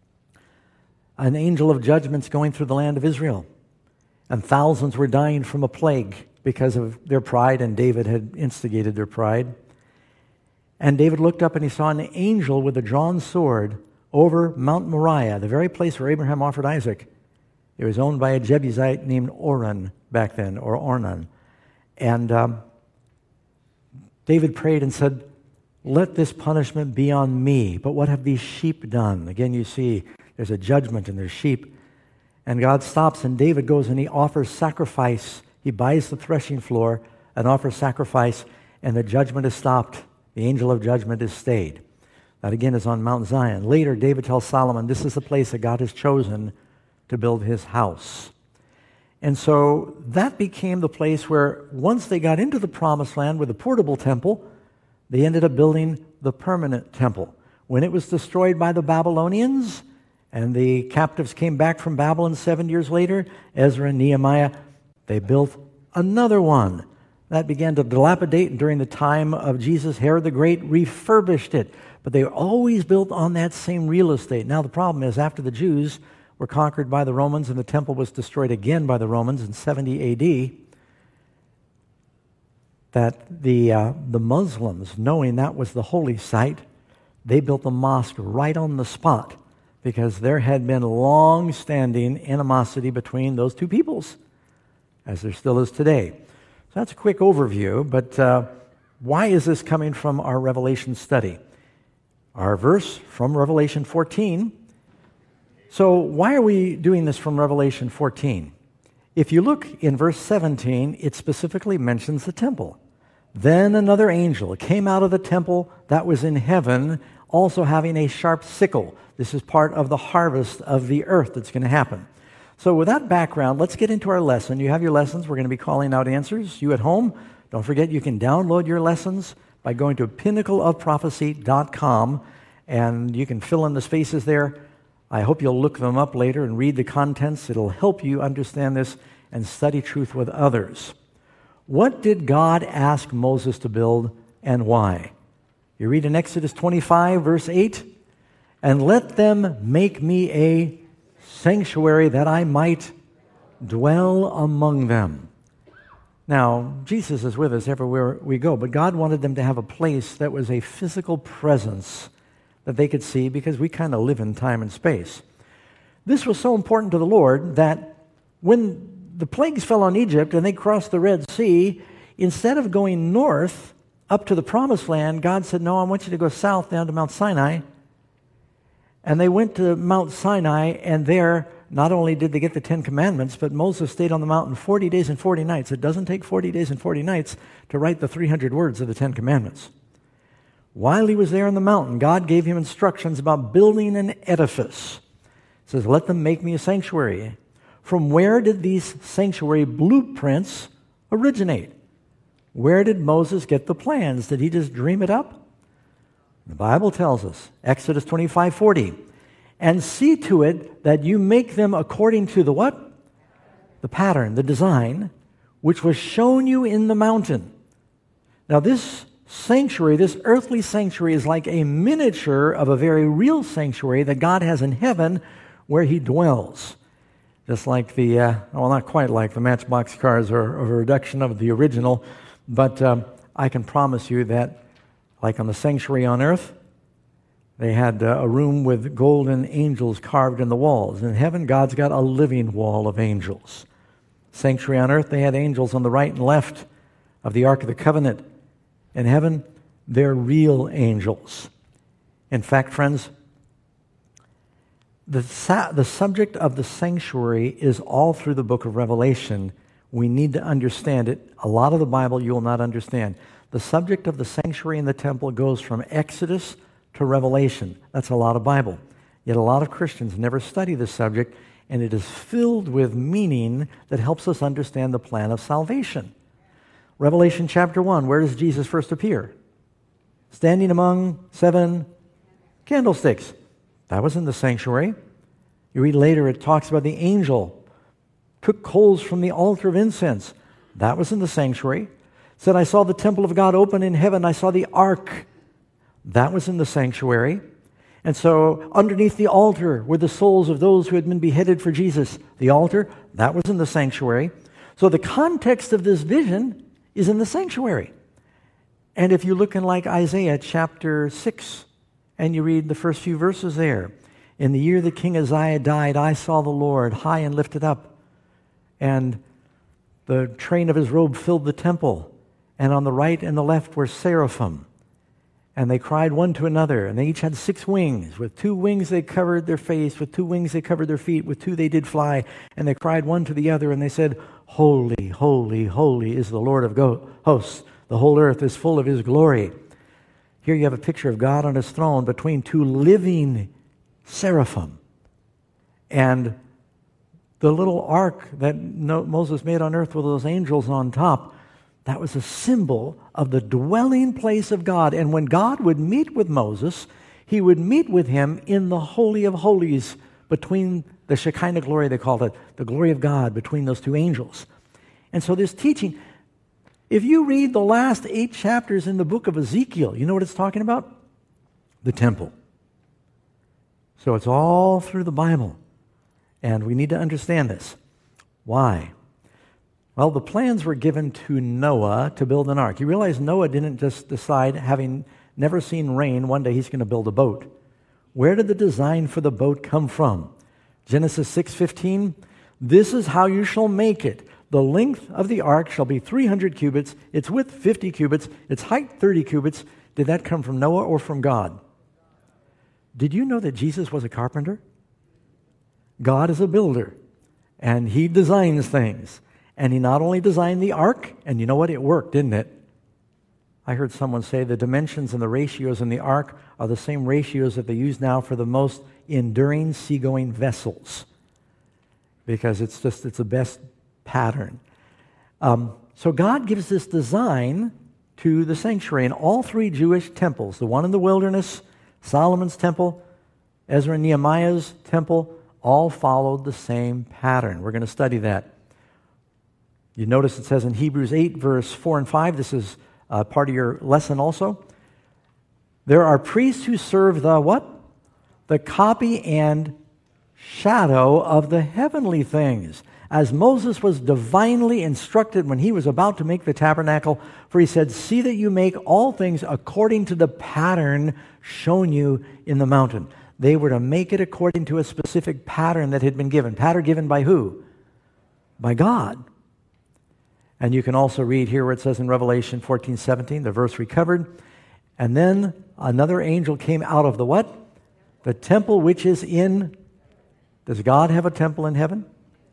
an angel of judgment's going through the land of Israel. And thousands were dying from a plague because of their pride, and David had instigated their pride. And David looked up and he saw an angel with a drawn sword over Mount Moriah, the very place where Abraham offered Isaac. It was owned by a Jebusite named Ornan back then, or Ornan. And um, David prayed and said, let this punishment be on me. But what have these sheep done? Again, you see there's a judgment and there's sheep. And God stops, and David goes and he offers sacrifice. He buys the threshing floor and offers sacrifice, and the judgment is stopped. The angel of judgment is stayed. That again is on Mount Zion. Later, David tells Solomon, this is the place that God has chosen to build his house. And so that became the place where once they got into the promised land with the portable temple, they ended up building the permanent temple. When it was destroyed by the Babylonians and the captives came back from Babylon seven years later, Ezra and Nehemiah, they built another one. That began to dilapidate, and during the time of Jesus, Herod the Great refurbished it. But they were always built on that same real estate. Now the problem is, after the Jews were conquered by the Romans and the temple was destroyed again by the Romans in seventy A D, that the, uh, the Muslims, knowing that was the holy site, they built the mosque right on the spot because there had been long-standing animosity between those two peoples, as there still is today. So that's a quick overview, but uh, why is this coming from our Revelation study? Our verse from Revelation fourteen. So why are we doing this from Revelation fourteen? If you look in verse seventeen, it specifically mentions the temple. Then another angel came out of the temple that was in heaven, also having a sharp sickle. This is part of the harvest of the earth that's going to happen. So with that background, let's get into our lesson. You have your lessons. We're going to be calling out answers. You at home, don't forget you can download your lessons by going to pinnacle of prophecy dot com, and you can fill in the spaces there. I hope you'll look them up later and read the contents. It'll help you understand this and study truth with others. What did God ask Moses to build and why? You read in Exodus twenty-five, verse eight, and let them make me a sanctuary that I might dwell among them. Now, Jesus is with us everywhere we go, but God wanted them to have a place that was a physical presence that they could see because we kind of live in time and space. This was so important to the Lord that when the plagues fell on Egypt and they crossed the Red Sea, instead of going north up to the Promised Land, God said, no, I want you to go south down to Mount Sinai. And they went to Mount Sinai, and there, not only did they get the Ten Commandments, but Moses stayed on the mountain forty days and forty nights. It doesn't take forty days and forty nights to write the three hundred words of the Ten Commandments. While he was there on the mountain, God gave him instructions about building an edifice. It says, let them make me a sanctuary. From where did these sanctuary blueprints originate? Where did Moses get the plans? Did he just dream it up? The Bible tells us, Exodus twenty-five forty, and see to it that you make them according to the what? The pattern, the design, which was shown you in the mountain. Now this sanctuary, this earthly sanctuary, is like a miniature of a very real sanctuary that God has in heaven where he dwells. Just like the, uh, well, not quite like the Matchbox cars or, or a reduction of the original, but um, I can promise you that like on the sanctuary on earth, they had uh, a room with golden angels carved in the walls. In heaven, God's got a living wall of angels. Sanctuary on earth, they had angels on the right and left of the Ark of the Covenant. In heaven, they're real angels. In fact, friends, the, sa- the subject of the sanctuary is all through the book of Revelation. We need to understand it. A lot of the Bible you will not understand. The subject of the sanctuary and the temple goes from Exodus to Revelation. That's a lot of Bible. Yet a lot of Christians never study this subject, and it is filled with meaning that helps us understand the plan of salvation. Revelation chapter one, where does Jesus first appear? Standing among seven candlesticks. That was in the sanctuary. You read later, it talks about the angel took coals from the altar of incense. That was in the sanctuary. Said, I saw the temple of God open in heaven. I saw the ark. That was in the sanctuary. And so underneath the altar were the souls of those who had been beheaded for Jesus. The altar, that was in the sanctuary. So the context of this vision is in the sanctuary. And if you look in like Isaiah chapter six, and you read the first few verses there, in the year that King Uzziah died, I saw the Lord high and lifted up, and the train of his robe filled the temple. And on the right and the left were seraphim. And they cried one to another, and they each had six wings. With two wings they covered their face, with two wings they covered their feet, with two they did fly. And they cried one to the other, and they said, Holy, holy, holy is the Lord of go- hosts. The whole earth is full of his glory. Here you have a picture of God on his throne between two living seraphim. And the little ark that Moses made on earth with those angels on top, that was a symbol of the dwelling place of God. And when God would meet with Moses, he would meet with him in the Holy of Holies between the Shekinah glory, they called it, the glory of God between those two angels. And so this teaching, if you read the last eight chapters in the book of Ezekiel, you know what it's talking about? The temple. So it's all through the Bible. And we need to understand this. Why? Well, the plans were given to Noah to build an ark. You realize Noah didn't just decide, having never seen rain, one day he's going to build a boat. Where did the design for the boat come from? Genesis six fifteen, this is how you shall make it. The length of the ark shall be three hundred cubits, its width fifty cubits, its height thirty cubits. Did that come from Noah or from God? Did you know that Jesus was a carpenter? God is a builder, and he designs things. And he not only designed the ark, and you know what? It worked, didn't it? I heard someone say the dimensions and the ratios in the ark are the same ratios that they use now for the most enduring seagoing vessels, because it's just, it's the best pattern. Um, so God gives this design to the sanctuary, and all three Jewish temples, the one in the wilderness, Solomon's temple, Ezra and Nehemiah's temple, all followed the same pattern. We're going to study that. You notice it says in Hebrews eight, verse four and five, this is uh, part of your lesson also. There are priests who serve the what? The copy and shadow of the heavenly things. As Moses was divinely instructed when he was about to make the tabernacle, for he said, see that you make all things according to the pattern shown you in the mountain. They were to make it according to a specific pattern that had been given. Pattern given by who? By God. And you can also read here where it says in Revelation fourteen seventeen, the verse we covered. And then another angel came out of the what? The temple which is in... Does God have a temple in heaven?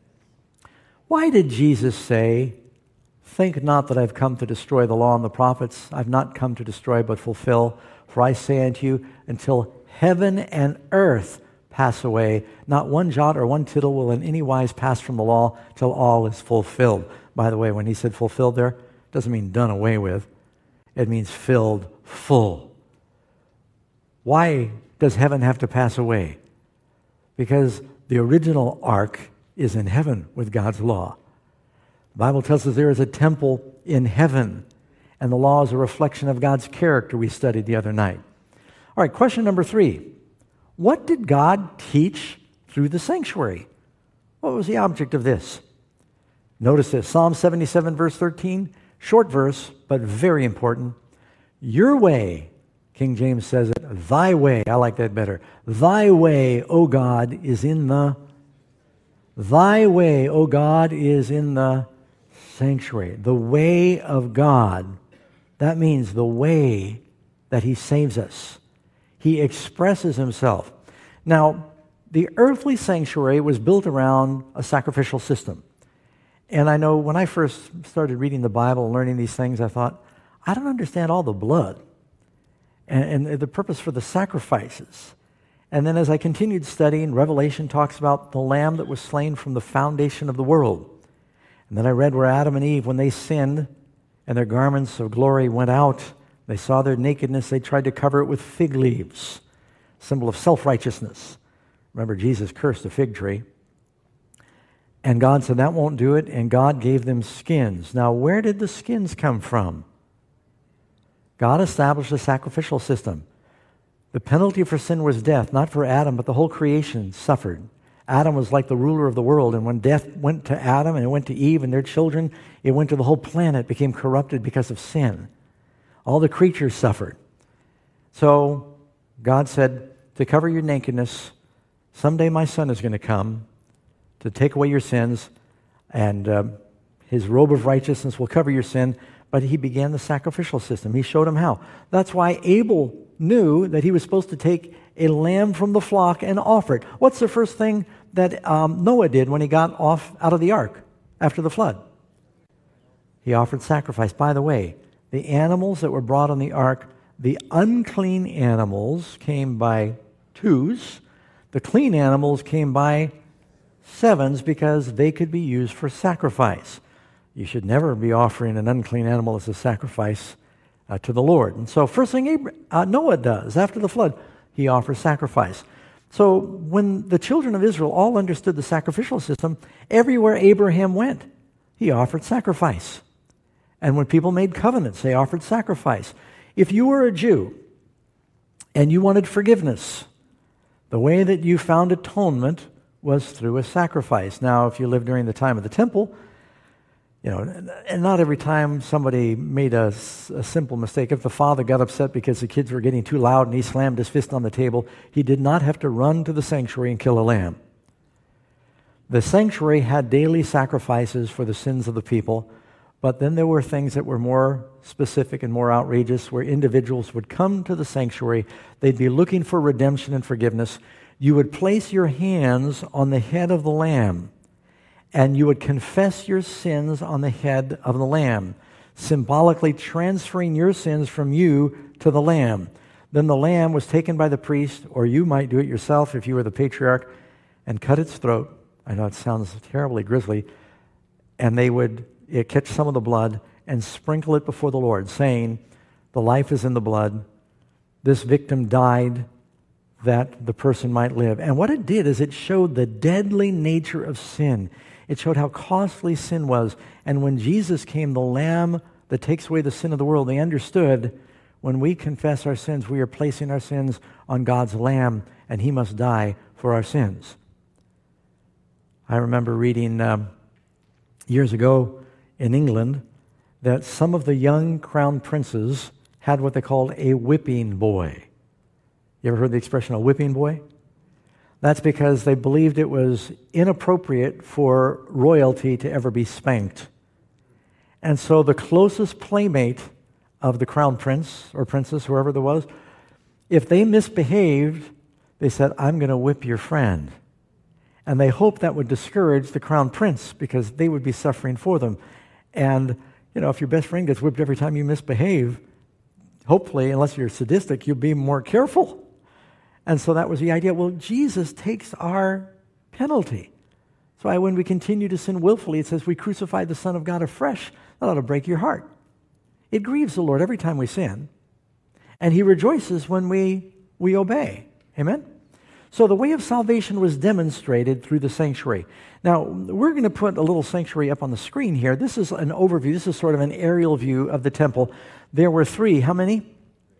Why did Jesus say, think not that I've come to destroy the law and the prophets. I've not come to destroy but fulfill. For I say unto you, until heaven and earth pass away, not one jot or one tittle will in any wise pass from the law till all is fulfilled. By the way, when he said fulfilled there, it doesn't mean done away with. It means filled full. Why does heaven have to pass away? Because the original ark is in heaven with God's law. The Bible tells us there is a temple in heaven, and the law is a reflection of God's character we studied the other night. All right, question number three. What did God teach through the sanctuary? What was the object of this? Notice this, Psalm seventy-seven, verse thirteen, short verse, but very important. Your way, King James says it, thy way, I like that better. Thy way, O God, is in the, thy way, O God, is in the sanctuary. The way of God, that means the way that he saves us. He expresses himself. Now, the earthly sanctuary was built around a sacrificial system. And I know when I first started reading the Bible and learning these things, I thought, I don't understand all the blood and, and the purpose for the sacrifices. And then as I continued studying, Revelation talks about the lamb that was slain from the foundation of the world. And then I read where Adam and Eve, when they sinned and their garments of glory went out, they saw their nakedness, they tried to cover it with fig leaves, symbol of self-righteousness. Remember, Jesus cursed the fig tree. And God said, that won't do it, and God gave them skins. Now, where did the skins come from? God established a sacrificial system. The penalty for sin was death, not for Adam, but the whole creation suffered. Adam was like the ruler of the world, and when death went to Adam and it went to Eve and their children, it went to the whole planet, became corrupted because of sin. All the creatures suffered. So God said, to cover your nakedness, someday my son is going to come to take away your sins, and uh, his robe of righteousness will cover your sin, but he began the sacrificial system. He showed them how. That's why Abel knew that he was supposed to take a lamb from the flock and offer it. What's the first thing that um, Noah did when he got off out of the ark after the flood? He offered sacrifice. By the way, the animals that were brought on the ark, the unclean animals came by twos. The clean animals came by sevens because they could be used for sacrifice. You should never be offering an unclean animal as a sacrifice uh, to the Lord. And so first thing Abra- uh, Noah does after the flood, he offers sacrifice. So when the children of Israel all understood the sacrificial system, everywhere Abraham went, he offered sacrifice. And when people made covenants, they offered sacrifice. If you were a Jew and you wanted forgiveness, the way that you found atonement was through a sacrifice. Now, if you lived during the time of the temple, you know, and not every time somebody made a, a simple mistake. If the father got upset because the kids were getting too loud and he slammed his fist on the table, he did not have to run to the sanctuary and kill a lamb. The sanctuary had daily sacrifices for the sins of the people, but then there were things that were more specific and more outrageous, where individuals would come to the sanctuary, they'd be looking for redemption and forgiveness. You would place your hands on the head of the lamb, and you would confess your sins on the head of the lamb, symbolically transferring your sins from you to the lamb. Then the lamb was taken by the priest, or you might do it yourself if you were the patriarch, and cut its throat. I know it sounds terribly grisly. And they would uh, catch some of the blood and sprinkle it before the Lord, saying, the life is in the blood. This victim died that the person might live. And what it did is it showed the deadly nature of sin. It showed how costly sin was. And when Jesus came, the Lamb that takes away the sin of the world, they understood when we confess our sins, we are placing our sins on God's Lamb, and He must die for our sins. I remember reading um, years ago in England that some of the young crown princes had what they called a whipping boy. You ever heard the expression, a whipping boy? That's because they believed it was inappropriate for royalty to ever be spanked. And so the closest playmate of the crown prince or princess, whoever there was, if they misbehaved, they said, I'm going to whip your friend. And they hoped that would discourage the crown prince because they would be suffering for them. And, you know, if your best friend gets whipped every time you misbehave, hopefully, unless you're sadistic, you'll be more careful. And so that was the idea. Well, Jesus takes our penalty. That's why when we continue to sin willfully, it says we crucified the Son of God afresh. That ought to break your heart. It grieves the Lord every time we sin. And He rejoices when we, we obey. Amen? So the way of salvation was demonstrated through the sanctuary. Now, we're going to put a little sanctuary up on the screen here. This is an overview. This is sort of an aerial view of the temple. There were three. How many?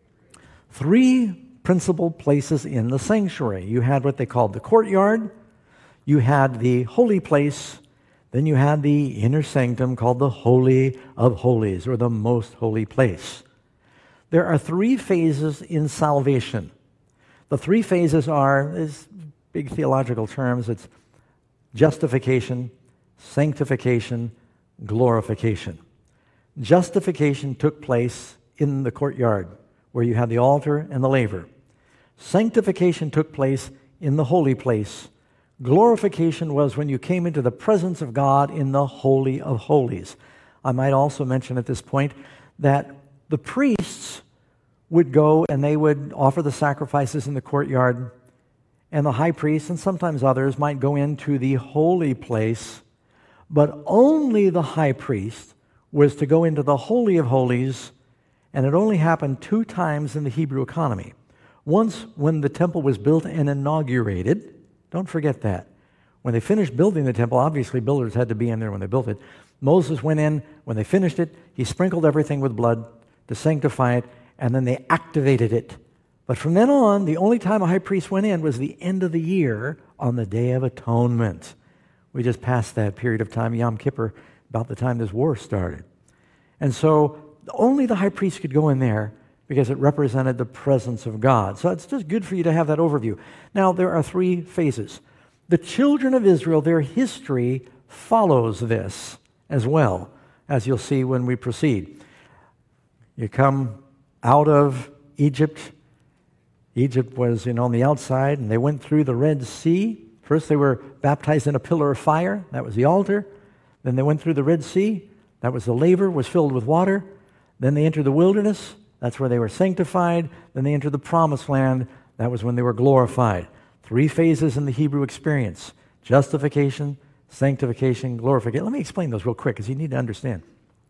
Three principal places in the sanctuary. You had what they called the courtyard, you had the holy place, then you had the inner sanctum called the Holy of Holies, or the most holy place. There are three phases in salvation. The three phases are, is big theological terms, it's justification, sanctification, glorification. Justification took place in the courtyard, where you had the altar and the laver. Sanctification took place in the holy place. Glorification was when you came into the presence of God in the Holy of Holies. I might also mention at this point that the priests would go and they would offer the sacrifices in the courtyard, and the high priest and sometimes others might go into the holy place, but only the high priest was to go into the Holy of Holies. And it only happened two times in the Hebrew economy. Once when the temple was built and inaugurated. Don't forget that. When they finished building the temple, obviously builders had to be in there when they built it. Moses went in. When they finished it, he sprinkled everything with blood to sanctify it, and then they activated it. But from then on, the only time a high priest went in was the end of the year on the Day of Atonement. We just passed that period of time, Yom Kippur, about the time this war started. And so only the high priest could go in there because it represented the presence of God. So it's just good for you to have that overview. Now, there are three phases. The children of Israel, their history follows this as well, as you'll see when we proceed. You come out of Egypt. Egypt was, you know, on the outside, and they went through the Red Sea. First they were baptized in a pillar of fire. That was the altar. Then they went through the Red Sea. That was the laver, was filled with water. Then they entered the wilderness. That's where they were sanctified. Then they entered the promised land. That was when they were glorified. Three phases in the Hebrew experience: justification, sanctification, glorification. Let me explain those real quick because you need to understand.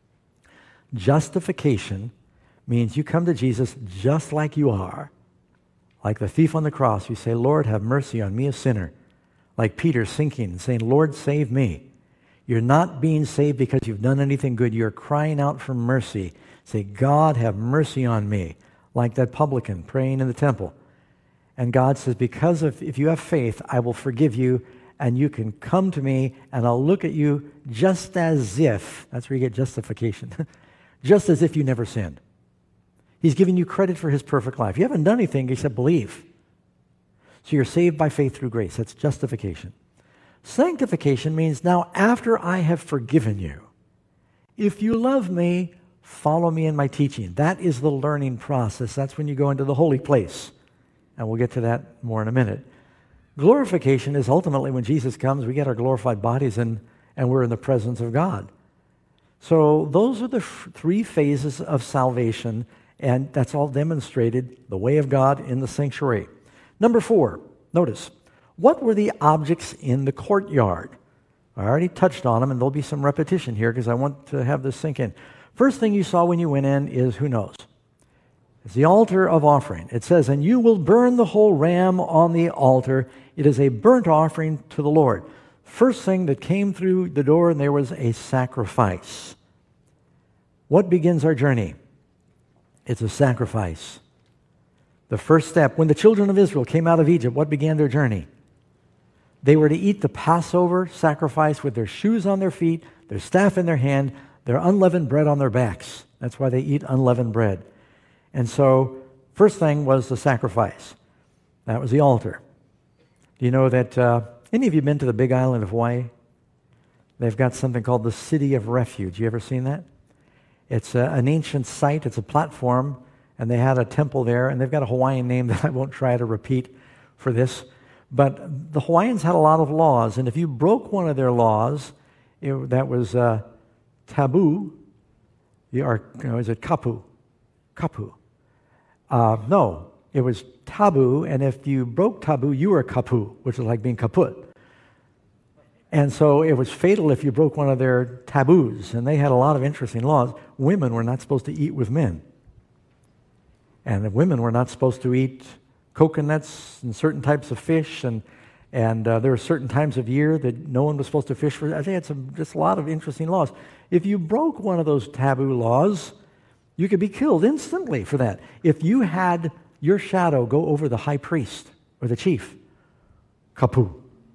Justification means you come to Jesus just like you are. Like the thief on the cross, you say, Lord, have mercy on me, a sinner. Like Peter sinking and saying, Lord, save me. You're not being saved because you've done anything good. You're crying out for mercy. Say, God, have mercy on me. Like that publican praying in the temple. And God says, because of, if you have faith, I will forgive you, and you can come to me, and I'll look at you just as if, that's where you get justification, just as if you never sinned. He's giving you credit for his perfect life. You haven't done anything except believe. So you're saved by faith through grace. That's justification. Sanctification means now after I have forgiven you, if you love me, follow me in my teaching. That is the learning process. That's when you go into the holy place. And we'll get to that more in a minute. Glorification is ultimately when Jesus comes, we get our glorified bodies and, and we're in the presence of God. So those are the f- three phases of salvation, and that's all demonstrated, the way of God in the sanctuary. Number four, notice, what were the objects in the courtyard? I already touched on them, and there'll be some repetition here because I want to have this sink in. First thing you saw when you went in is, who knows? It's the altar of offering. It says, and you will burn the whole ram on the altar. It is a burnt offering to the Lord. First thing that came through the door, and there was a sacrifice. What begins our journey? It's a sacrifice. The first step, when the children of Israel came out of Egypt, what began their journey? They were to eat the Passover sacrifice with their shoes on their feet, their staff in their hand, their unleavened bread on their backs. That's why they eat unleavened bread. And so, first thing was the sacrifice. That was the altar. Do you know that, uh, any of you been to the Big Island of Hawaii? They've got something called the City of Refuge. You ever seen that? It's a, an ancient site. It's a platform, and they had a temple there, and they've got a Hawaiian name that I won't try to repeat for this. But the Hawaiians had a lot of laws, and if you broke one of their laws, it, that was uh, taboo, you are, you know, is it kapu? Kapu. Uh, no, it was taboo, and if you broke taboo, you were kapu, which is like being kaput. And so it was fatal if you broke one of their taboos, and they had a lot of interesting laws. Women were not supposed to eat with men. And the women were not supposed to eat coconuts and certain types of fish, and and uh, there were certain times of year that no one was supposed to fish for. I think it's some, just a lot of interesting laws. If you broke one of those taboo laws, you could be killed instantly for that. If you had your shadow go over the high priest or the chief, kapu.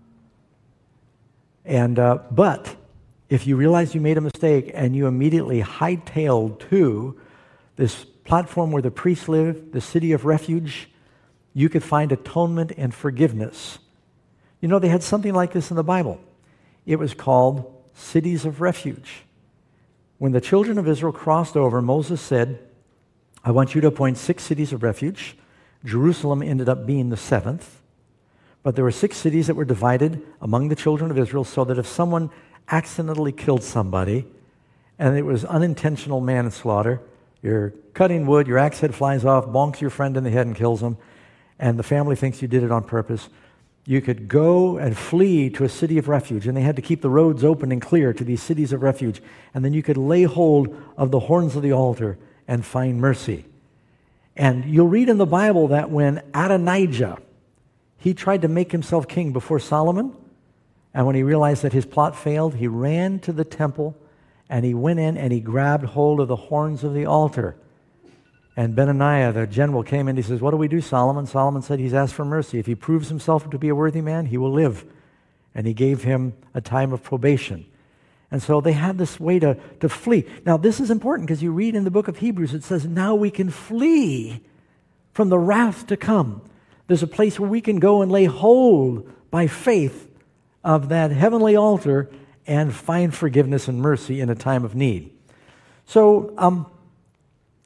And uh, but if you realized you made a mistake and you immediately hightailed to this platform where the priests lived, the city of refuge, you could find atonement and forgiveness. You know, they had something like this in the Bible. It was called cities of refuge. When the children of Israel crossed over, Moses said, I want you to appoint six cities of refuge. Jerusalem ended up being the seventh. But there were six cities that were divided among the children of Israel so that if someone accidentally killed somebody, and it was unintentional manslaughter, you're cutting wood, your axe head flies off, bonks your friend in the head and kills him, and the family thinks you did it on purpose, you could go and flee to a city of refuge, and they had to keep the roads open and clear to these cities of refuge, and then you could lay hold of the horns of the altar and find mercy. And you'll read in the Bible that when Adonijah, he tried to make himself king before Solomon, and when he realized that his plot failed, he ran to the temple, and he went in and he grabbed hold of the horns of the altar. And Benaniah, the general, came in and he says, what do we do, Solomon? Solomon said he's asked for mercy. If he proves himself to be a worthy man, he will live. And he gave him a time of probation. And so they had this way to, to flee. Now, this is important because you read in the book of Hebrews, it says, now we can flee from the wrath to come. There's a place where we can go and lay hold by faith of that heavenly altar and find forgiveness and mercy in a time of need. So, um,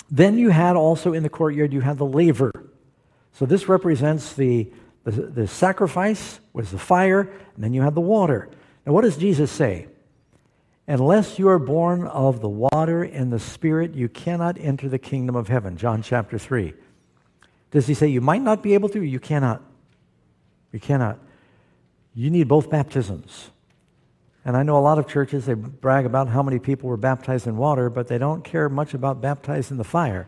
Then you had also in the courtyard, you had the laver. So this represents the, the, the sacrifice was the fire, and then you had the water. Now what does Jesus say? Unless you are born of the water and the Spirit, you cannot enter the kingdom of heaven. John chapter three. Does he say you might not be able to? You cannot. You cannot. You need both baptisms. And I know a lot of churches, they brag about how many people were baptized in water, but they don't care much about baptized in the fire.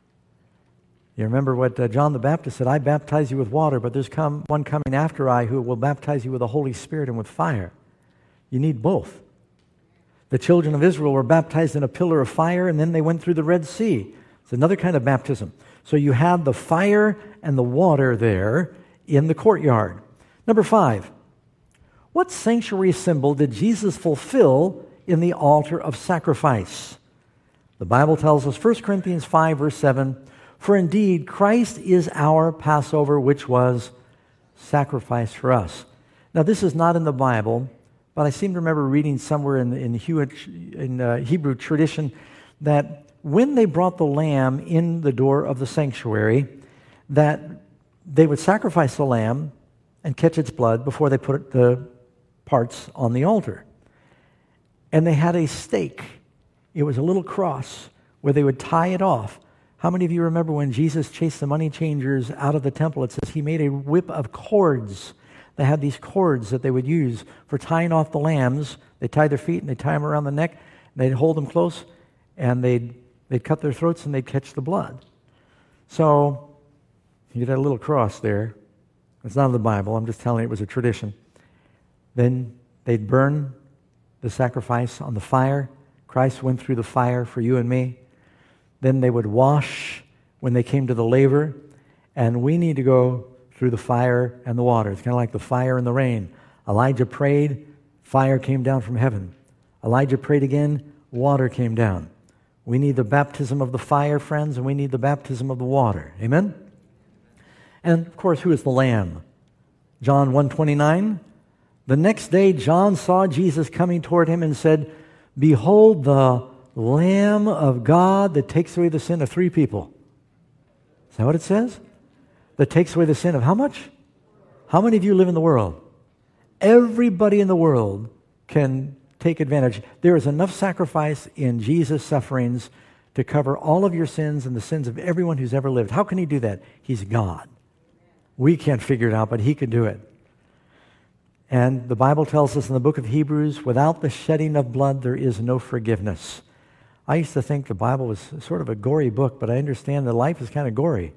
You remember what uh, John the Baptist said, I baptize you with water, but there's come, one coming after I who will baptize you with the Holy Spirit and with fire. You need both. The children of Israel were baptized in a pillar of fire, and then they went through the Red Sea. It's another kind of baptism. So you had the fire and the water there in the courtyard. Number five, what sanctuary symbol did Jesus fulfill in the altar of sacrifice? The Bible tells us, First Corinthians five, verse seven, for indeed Christ is our Passover, which was sacrificed for us. Now this is not in the Bible, but I seem to remember reading somewhere in, in, in uh, Hebrew tradition that when they brought the lamb in the door of the sanctuary, that they would sacrifice the lamb and catch its blood before they put the parts on the altar. And they had a stake. It was a little cross where they would tie it off. How many of you remember when Jesus chased the money changers out of the temple? It says he made a whip of cords. They had these cords that they would use for tying off the lambs. They tied their feet and they tie them around the neck. And they'd hold them close and they'd, they'd cut their throats and they'd catch the blood. So you get a little cross there. It's not in the Bible. I'm just telling you it was a tradition. Then they'd burn the sacrifice on the fire. Christ went through the fire for you and me. Then they would wash when they came to the laver. And we need to go through the fire and the water. It's kind of like the fire and the rain. Elijah prayed, fire came down from heaven. Elijah prayed again, water came down. We need the baptism of the fire, friends, and we need the baptism of the water. Amen? And, of course, who is the Lamb? John one twenty-nine. The next day, John saw Jesus coming toward him and said, behold the Lamb of God that takes away the sin of three people. Is that what it says? That takes away the sin of how much? How many of you live in the world? Everybody in the world can take advantage. There is enough sacrifice in Jesus' sufferings to cover all of your sins and the sins of everyone who's ever lived. How can he do that? He's God. We can't figure it out, but he can do it. And the Bible tells us in the book of Hebrews, without the shedding of blood, there is no forgiveness. I used to think the Bible was sort of a gory book, but I understand that life is kind of gory.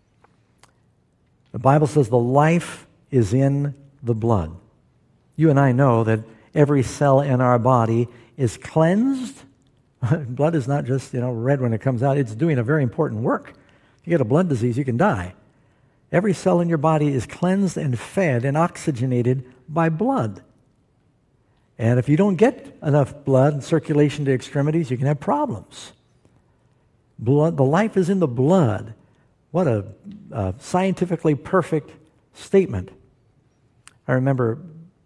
The Bible says the life is in the blood. You and I know that every cell in our body is cleansed. Blood is not just, you know, red when it comes out. It's doing a very important work. If you get a blood disease, you can die. Every cell in your body is cleansed and fed and oxygenated by blood. And if you don't get enough blood and circulation to extremities, you can have problems. Blood, the life is in the blood. What a, a scientifically perfect statement. I remember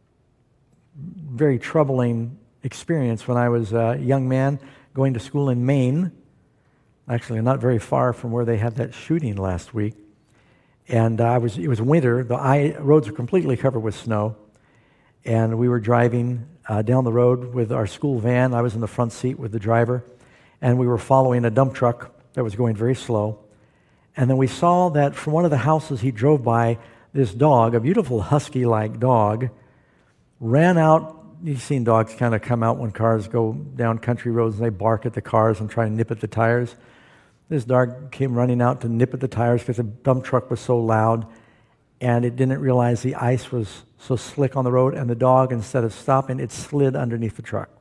very troubling experience when I was a young man going to school in Maine. Actually, not very far from where they had that shooting last week. And I was it was winter. The eye, roads were completely covered with snow. And we were driving uh, down the road with our school van. I was in the front seat with the driver. And we were following a dump truck that was going very slow. And then we saw that from one of the houses he drove by, this dog, a beautiful husky-like dog, ran out. You've seen dogs kind of come out when cars go down country roads and they bark at the cars and try and nip at the tires. This dog came running out to nip at the tires because the dump truck was so loud, and it didn't realize the ice was so slick on the road, and the dog, instead of stopping, it slid underneath the truck.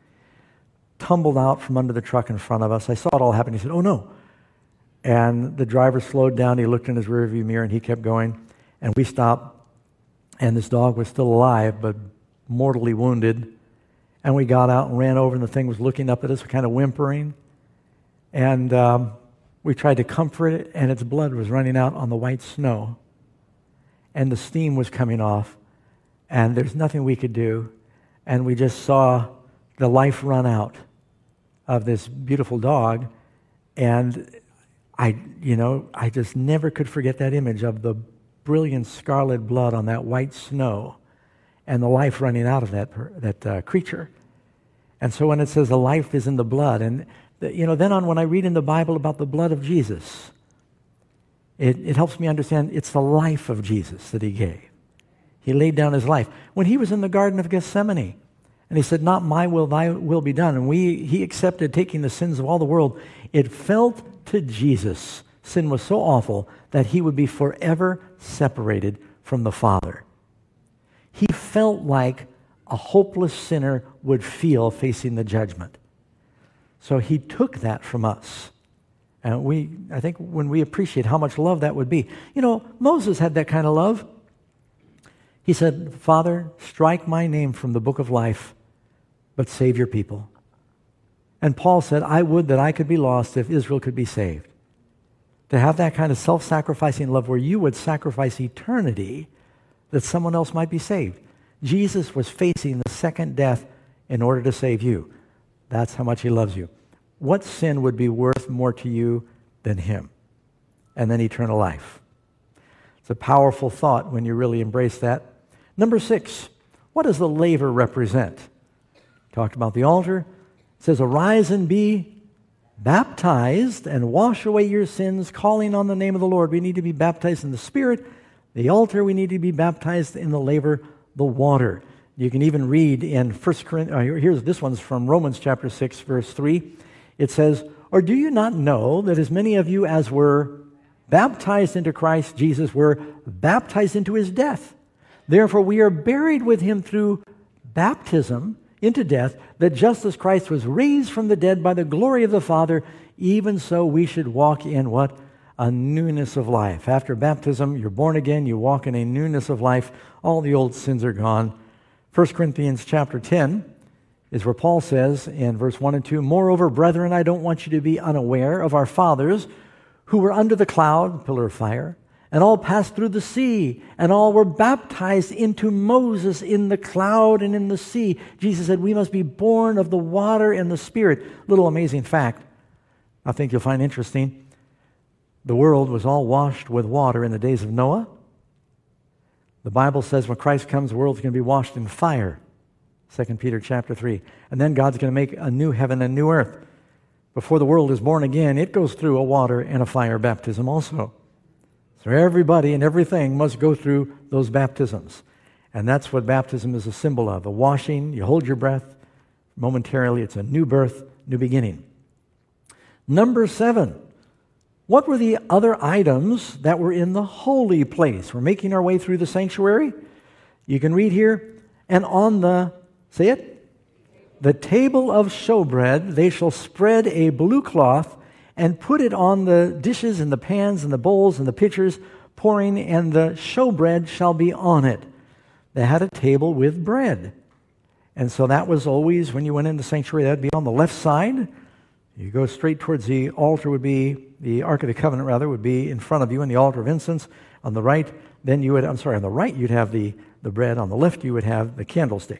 Tumbled out from under the truck in front of us. I saw it all happen. He said, oh no. And the driver slowed down. He looked in his rearview mirror, and he kept going. And we stopped, and this dog was still alive, but mortally wounded. And we got out and ran over, and the thing was looking up at us, kind of whimpering. And um, we tried to comfort it, and its blood was running out on the white snow. And the steam was coming off, and there's nothing we could do. And we just saw the life run out of this beautiful dog. And I, you know, I just never could forget that image of the brilliant scarlet blood on that white snow and the life running out of that, that uh, creature. And so when it says the life is in the blood, and, the, you know, then on when I read in the Bible about the blood of Jesus, it, it helps me understand it's the life of Jesus that he gave. He laid down his life. When he was in the Garden of Gethsemane, and he said, not my will, thy will be done, and we, he accepted taking the sins of all the world, it felt to Jesus, sin was so awful that he would be forever separated from the Father. He felt like a hopeless sinner would feel facing the judgment. So he took that from us. And we, I think when we appreciate how much love that would be. You know, Moses had that kind of love. He said, Father, strike my name from the book of life, but save your people. And Paul said, I would that I could be lost if Israel could be saved. To have that kind of self-sacrificing love where you would sacrifice eternity that someone else might be saved. Jesus was facing the second death in order to save you. That's how much he loves you. What sin would be worth more to you than him? And then eternal life. It's a powerful thought when you really embrace that. Number six, what does the laver represent? Talked about the altar. It says, arise and be baptized and wash away your sins, calling on the name of the Lord. We need to be baptized in the Spirit. The altar, we need to be baptized in the laver, the water. You can even read in First Corinthians, here's this one's from Romans chapter six, verse three. It says, or do you not know that as many of you as were baptized into Christ Jesus were baptized into his death? Therefore we are buried with him through baptism into death, that just as Christ was raised from the dead by the glory of the Father, even so we should walk in what? A newness of life. After baptism, you're born again, you walk in a newness of life. All the old sins are gone. First Corinthians chapter ten is where Paul says in verse one and two, moreover, brethren, I don't want you to be unaware of our fathers who were under the cloud, pillar of fire, and all passed through the sea, and all were baptized into Moses in the cloud and in the sea. Jesus said, we must be born of the water and the Spirit. Little amazing fact, I think you'll find interesting. The world was all washed with water in the days of Noah. The Bible says when Christ comes, the world's going to be washed in fire. Second Peter chapter three. And then God's going to make a new heaven and new earth. Before the world is born again, it goes through a water and a fire baptism also. So everybody and everything must go through those baptisms. And that's what baptism is a symbol of. A washing, you hold your breath. Momentarily, it's a new birth, new beginning. Number seven. What were the other items that were in the holy place? We're making our way through the sanctuary. You can read here, and on the, say it, the table of showbread, they shall spread a blue cloth and put it on the dishes and the pans and the bowls and the pitchers, pouring, and the showbread shall be on it. They had a table with bread. And so that was always, when you went into the sanctuary, that would be on the left side. You go straight towards the altar would be, the Ark of the Covenant rather, would be in front of you, and the altar of incense on the right. Then you would, I'm sorry, on the right you'd have the, the bread. On the left you would have the candlestick.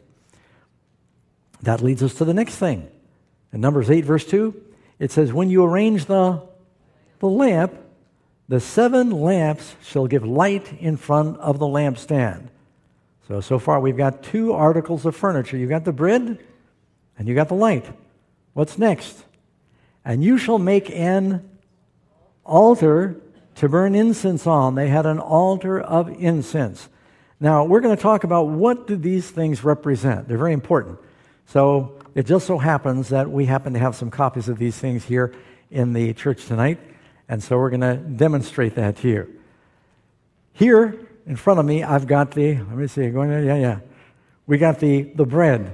That leads us to the next thing. In Numbers eight, verse two, it says, when you arrange the, the lamp, the seven lamps shall give light in front of the lampstand. So, so far we've got two articles of furniture. You've got the bread and you got the light. What's next? And you shall make an altar to burn incense on. They had an altar of incense. Now, we're going to talk about what do these things represent. They're very important. So it just so happens that we happen to have some copies of these things here in the church tonight, and so we're going to demonstrate that to you. Here in front of me, I've got the, let me see, going there, yeah, yeah. We got the, the bread.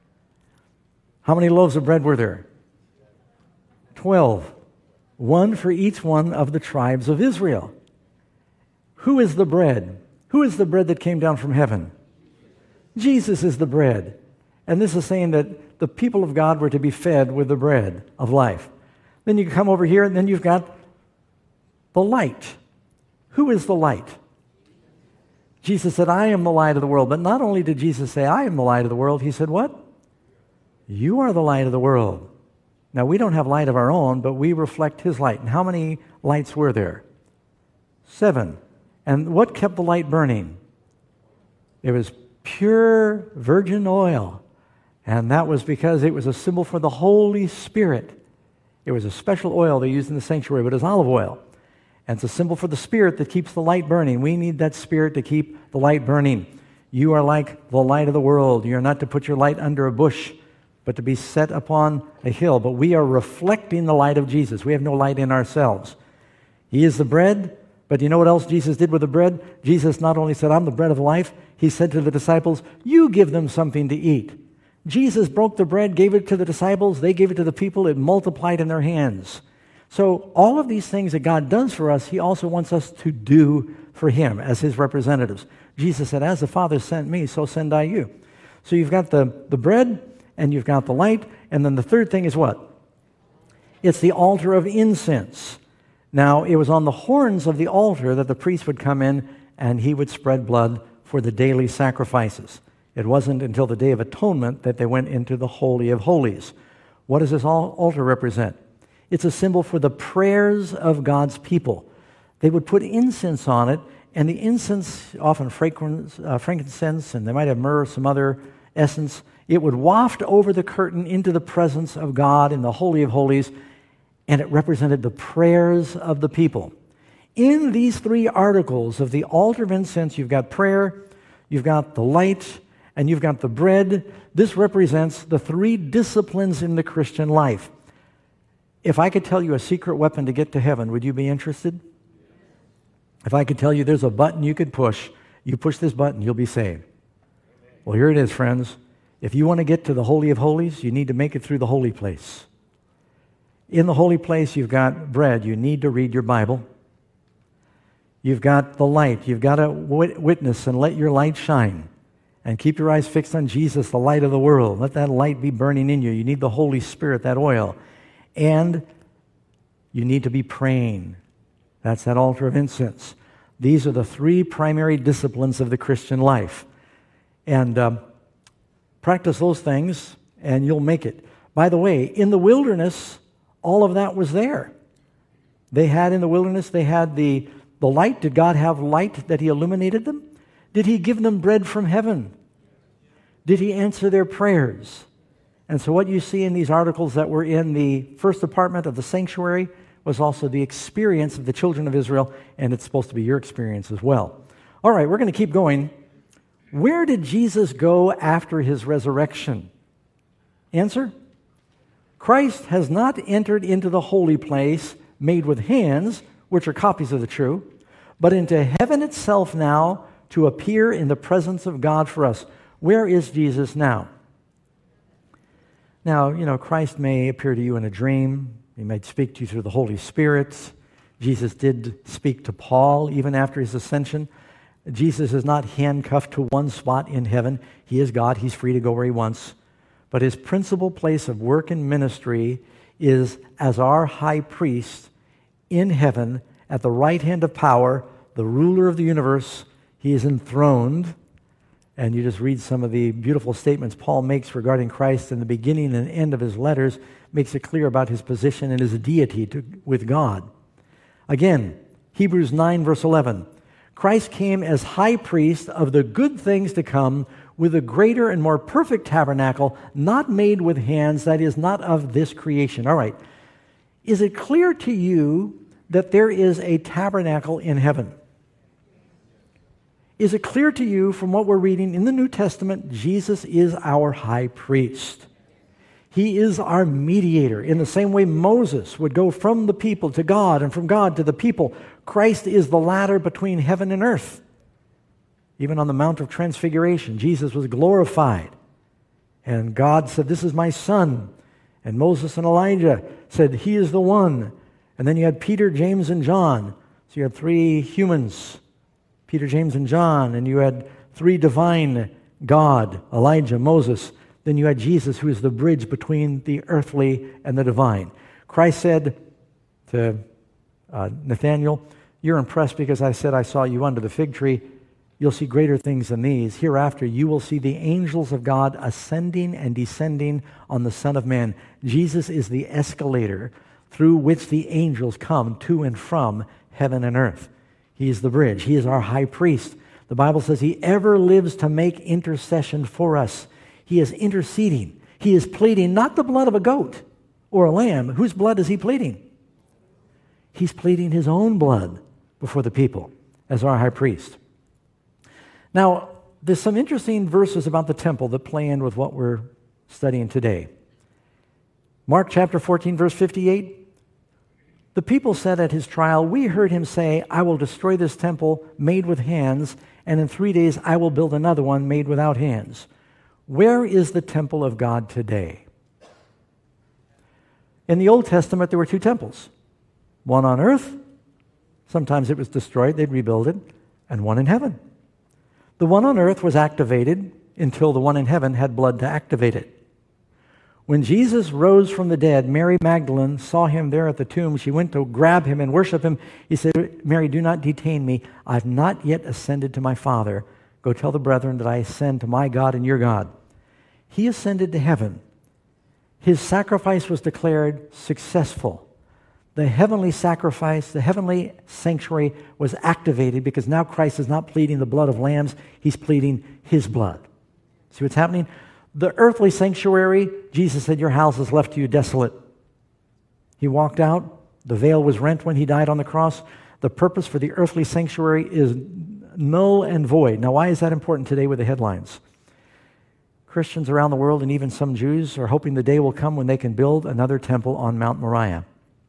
How many loaves of bread were there? Twelve. One for each one of the tribes of Israel. Who is the bread? Who is the bread that came down from heaven? Jesus is the bread. And this is saying that the people of God were to be fed with the bread of life. Then you come over here, and then you've got the light. Who is the light? Jesus said, I am the light of the world. But not only did Jesus say, I am the light of the world, he said what? You are the light of the world. Now, we don't have light of our own, but we reflect his light. And how many lights were there? Seven. And what kept the light burning? It was pure virgin oil. And that was because it was a symbol for the Holy Spirit. It was a special oil they used in the sanctuary, but it's olive oil. And it's a symbol for the Spirit that keeps the light burning. We need that Spirit to keep the light burning. You are like the light of the world. You are not to put your light under a bush, but to be set upon a hill. But we are reflecting the light of Jesus. We have no light in ourselves. He is the bread, but you know what else Jesus did with the bread? Jesus not only said, I'm the bread of life, he said to the disciples, you give them something to eat. Jesus broke the bread, gave it to the disciples, they gave it to the people, it multiplied in their hands. So all of these things that God does for us, he also wants us to do for him as his representatives. Jesus said, as the Father sent me, so send I you. So you've got the, the bread, and you've got the light, and then the third thing is what? It's the altar of incense. Now, it was on the horns of the altar that the priest would come in, and he would spread blood for the daily sacrifices. It wasn't until the Day of Atonement that they went into the Holy of Holies. What does this altar represent? It's a symbol for the prayers of God's people. They would put incense on it, and the incense, often uh, frankincense, and they might have myrrh or some other essence, it would waft over the curtain into the presence of God in the Holy of Holies, and it represented the prayers of the people. In these three articles of the altar of incense, you've got prayer, you've got the light, and you've got the bread. This represents the three disciplines in the Christian life. If I could tell you a secret weapon to get to heaven, would you be interested? If I could tell you there's a button you could push, you push this button, you'll be saved. Well, here it is, friends. If you want to get to the Holy of Holies, you need to make it through the holy place. In the holy place, you've got bread. You need to read your Bible. You've got the light. You've got to witness and let your light shine. And keep your eyes fixed on Jesus, the light of the world. Let that light be burning in you. You need the Holy Spirit, that oil. And you need to be praying. That's that altar of incense. These are the three primary disciplines of the Christian life. And um, practice those things, and you'll make it. By the way, in the wilderness, all of that was there. They had in the wilderness, they had the, the light. Did God have light that he illuminated them? Did he give them bread from heaven? Did he answer their prayers? And so what you see in these articles that were in the first department of the sanctuary was also the experience of the children of Israel, and it's supposed to be your experience as well. All right, we're going to keep going. Where did Jesus go after his resurrection? Answer: Christ has not entered into the holy place made with hands, which are copies of the true, but into heaven itself now to appear in the presence of God for us. Where is Jesus now? Now, you know, Christ may appear to you in a dream. He might speak to you through the Holy Spirit. Jesus did speak to Paul even after his ascension. Jesus is not handcuffed to one spot in heaven. He is God. He's free to go where he wants. But his principal place of work and ministry is as our high priest in heaven at the right hand of power, the ruler of the universe. He is enthroned. And you just read some of the beautiful statements Paul makes regarding Christ in the beginning and end of his letters, makes it clear about his position and his deity to, with God. Again, Hebrews nine, verse eleven. Christ came as high priest of the good things to come with a greater and more perfect tabernacle, not made with hands, that is, not of this creation. All right. Is it clear to you that there is a tabernacle in heaven? Is it clear to you from what we're reading in the New Testament, Jesus is our high priest? He is our mediator. In the same way Moses would go from the people to God and from God to the people, Christ is the ladder between heaven and earth. Even on the Mount of Transfiguration, Jesus was glorified. And God said, this is my son. And Moses and Elijah said, he is the one. And then you had Peter, James, and John. So you had three humans, Peter, James, and John. And you had three divine, God, Elijah, Moses. Then you had Jesus, who is the bridge between the earthly and the divine. Christ said to uh, Nathanael, you're impressed because I said I saw you under the fig tree. you'll see greater things than these. Hereafter, you will see the angels of God ascending and descending on the Son of Man. Jesus is the escalator through which the angels come to and from heaven and earth. He is the bridge. He is our high priest. The Bible says he ever lives to make intercession for us. He is interceding. He is pleading not the blood of a goat or a lamb. Whose blood is he pleading? He's pleading his own blood before the people as our high priest. Now, there's some interesting verses about the temple that play in with what we're studying today. Mark chapter fourteen, verse fifty-eight. The people said at his trial, we heard him say, I will destroy this temple made with hands, and in three days I will build another one made without hands. Where is the temple of God today? In the Old Testament, there were two temples. One on earth, sometimes it was destroyed, they'd rebuild it, and one in heaven. The one on earth was activated until the one in heaven had blood to activate it. When Jesus rose from the dead, Mary Magdalene saw him there at the tomb. She went to grab him and worship him. He said, Mary, do not detain me. I've not yet ascended to my Father. Go tell the brethren that I ascend to my God and your God. He ascended to heaven. His sacrifice was declared successful. The heavenly sacrifice, the heavenly sanctuary was activated because now Christ is not pleading the blood of lambs. He's pleading his blood. See what's happening? The earthly sanctuary, Jesus said, your house is left to you desolate. He walked out. The veil was rent when he died on the cross. The purpose for the earthly sanctuary is null and void. Now, why is that important today with the headlines? Christians around the world and even some Jews are hoping the day will come when they can build another temple on Mount Moriah.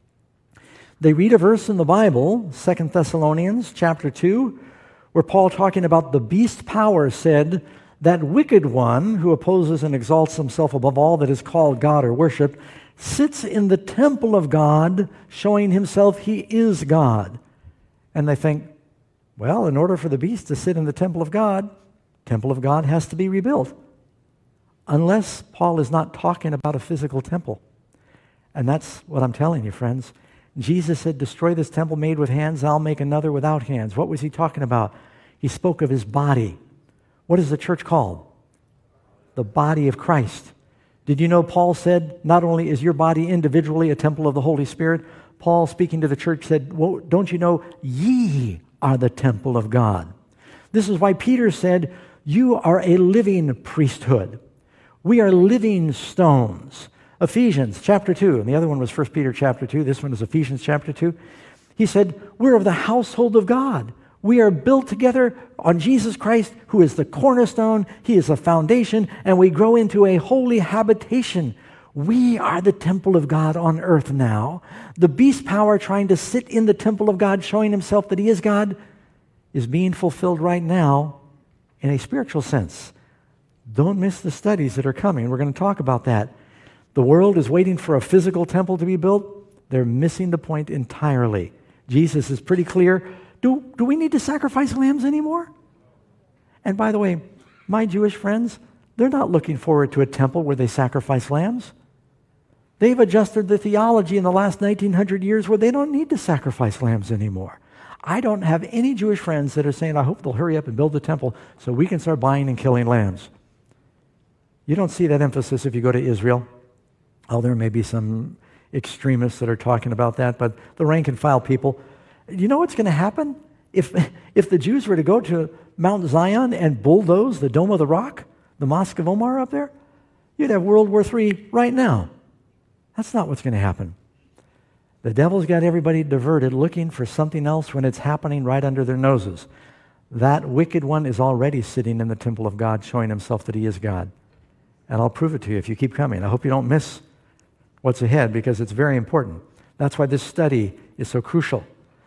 They read a verse in the Bible, Second Thessalonians chapter two, where Paul, talking about the beast power, said, that wicked one who opposes and exalts himself above all that is called God or worshiped sits in the temple of God, showing himself he is God. And they think, well, in order for the beast to sit in the temple of God, temple of God has to be rebuilt. Unless Paul is not talking about a physical temple. And that's what I'm telling you, friends. Jesus said, destroy this temple made with hands, I'll make another without hands. What was he talking about? He spoke of his body. What is the church called? The body of Christ. Did you know Paul said, not only is your body individually a temple of the Holy Spirit, Paul, speaking to the church, said, well, don't you know ye are the temple of God? This is why Peter said, you are a living priesthood. We are living stones. Ephesians chapter two, and the other one was First Peter chapter two, this one is Ephesians chapter two. He said, we're of the household of God. We are built together on Jesus Christ, who is the cornerstone. He is the foundation, and we grow into a holy habitation. We are the temple of God on earth now. The beast power trying to sit in the temple of God, showing himself that he is God, is being fulfilled right now in a spiritual sense. Don't miss the studies that are coming. We're going to talk about that. The world is waiting for a physical temple to be built. They're missing the point entirely. Jesus is pretty clear. Do, do we need to sacrifice lambs anymore? And by the way, my Jewish friends, they're not looking forward to a temple where they sacrifice lambs. They've adjusted the theology in the last nineteen hundred years where they don't need to sacrifice lambs anymore. I don't have any Jewish friends that are saying, I hope they'll hurry up and build the temple so we can start buying and killing lambs. You don't see that emphasis if you go to Israel. Oh, there may be some extremists that are talking about that, but the rank and file people, you know what's going to happen? If, if the Jews were to go to Mount Zion and bulldoze the Dome of the Rock, the Mosque of Omar up there, you'd have World War Three right now. That's not what's going to happen. The devil's got everybody diverted looking for something else when it's happening right under their noses. That wicked one is already sitting in the temple of God, showing himself that he is God. And I'll prove it to you if you keep coming. I hope you don't miss what's ahead because it's very important. That's why this study is so crucial.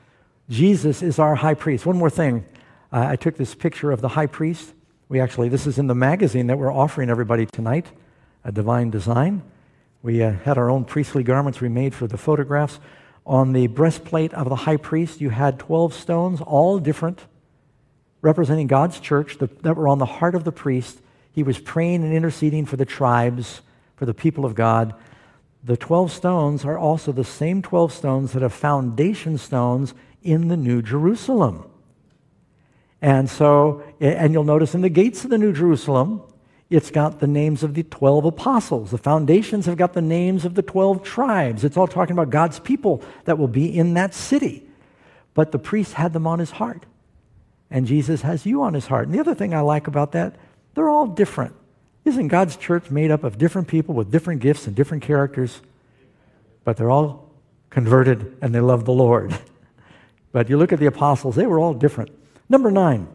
Jesus is our high priest. One more thing. Uh, I took this picture of the high priest. We actually, this is in the magazine that we're offering everybody tonight, A Divine Design. We uh, had our own priestly garments we made for the photographs. On the breastplate of the high priest, you had twelve stones, all different, representing God's church the, that were on the heart of the priest. He was praying and interceding for the tribes, for the people of God. The twelve stones are also the same twelve stones that are foundation stones in the New Jerusalem. And so, and you'll notice in the gates of the New Jerusalem, it's got the names of the twelve apostles. The foundations have got the names of the twelve tribes. It's all talking about God's people that will be in that city. But the priest had them on his heart. And Jesus has you on his heart. And the other thing I like about that, they're all different. Isn't God's church made up of different people with different gifts and different characters? But they're all converted and they love the Lord. But you look at the apostles, they were all different. Number nine,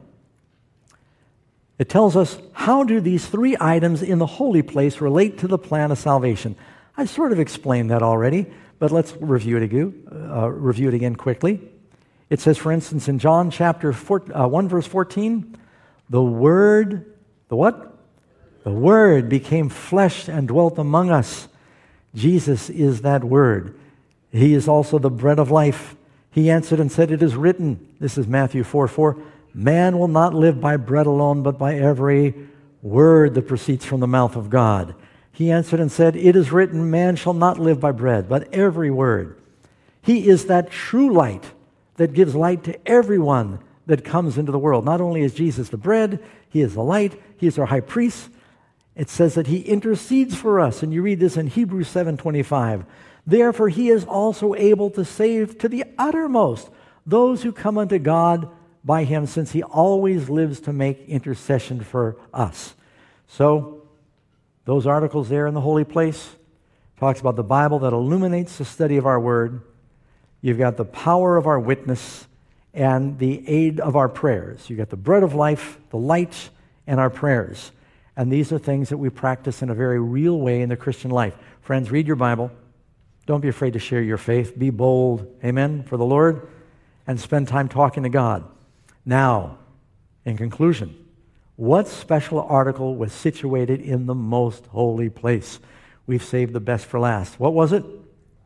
it tells us, how do these three items in the holy place relate to the plan of salvation? I sort of explained that already, but let's review it again, uh, review it again quickly. It says, for instance, in John chapter four, uh, one, verse fourteen, the Word, the what? The Word became flesh and dwelt among us. Jesus is that Word. He is also the bread of life. He answered and said, it is written, this is Matthew four four, man will not live by bread alone, but by every word that proceeds from the mouth of God. He answered and said, it is written, man shall not live by bread, but every word. He is that true light that gives light to everyone that comes into the world. Not only is Jesus the bread, he is the light, he is our high priest. It says that he intercedes for us, and you read this in Hebrews seven twenty-five. Therefore he is also able to save to the uttermost those who come unto God by him, since he always lives to make intercession for us. So, those articles there in the holy place talks about the Bible that illuminates the study of our word. You've got the power of our witness and the aid of our prayers. You've got the bread of life, the light, and our prayers. And these are things that we practice in a very real way in the Christian life. Friends, read your Bible. Don't be afraid to share your faith. Be bold, amen, for the Lord, and spend time talking to God. Now, in conclusion, what special article was situated in the most holy place? We've saved the best for last. What was it?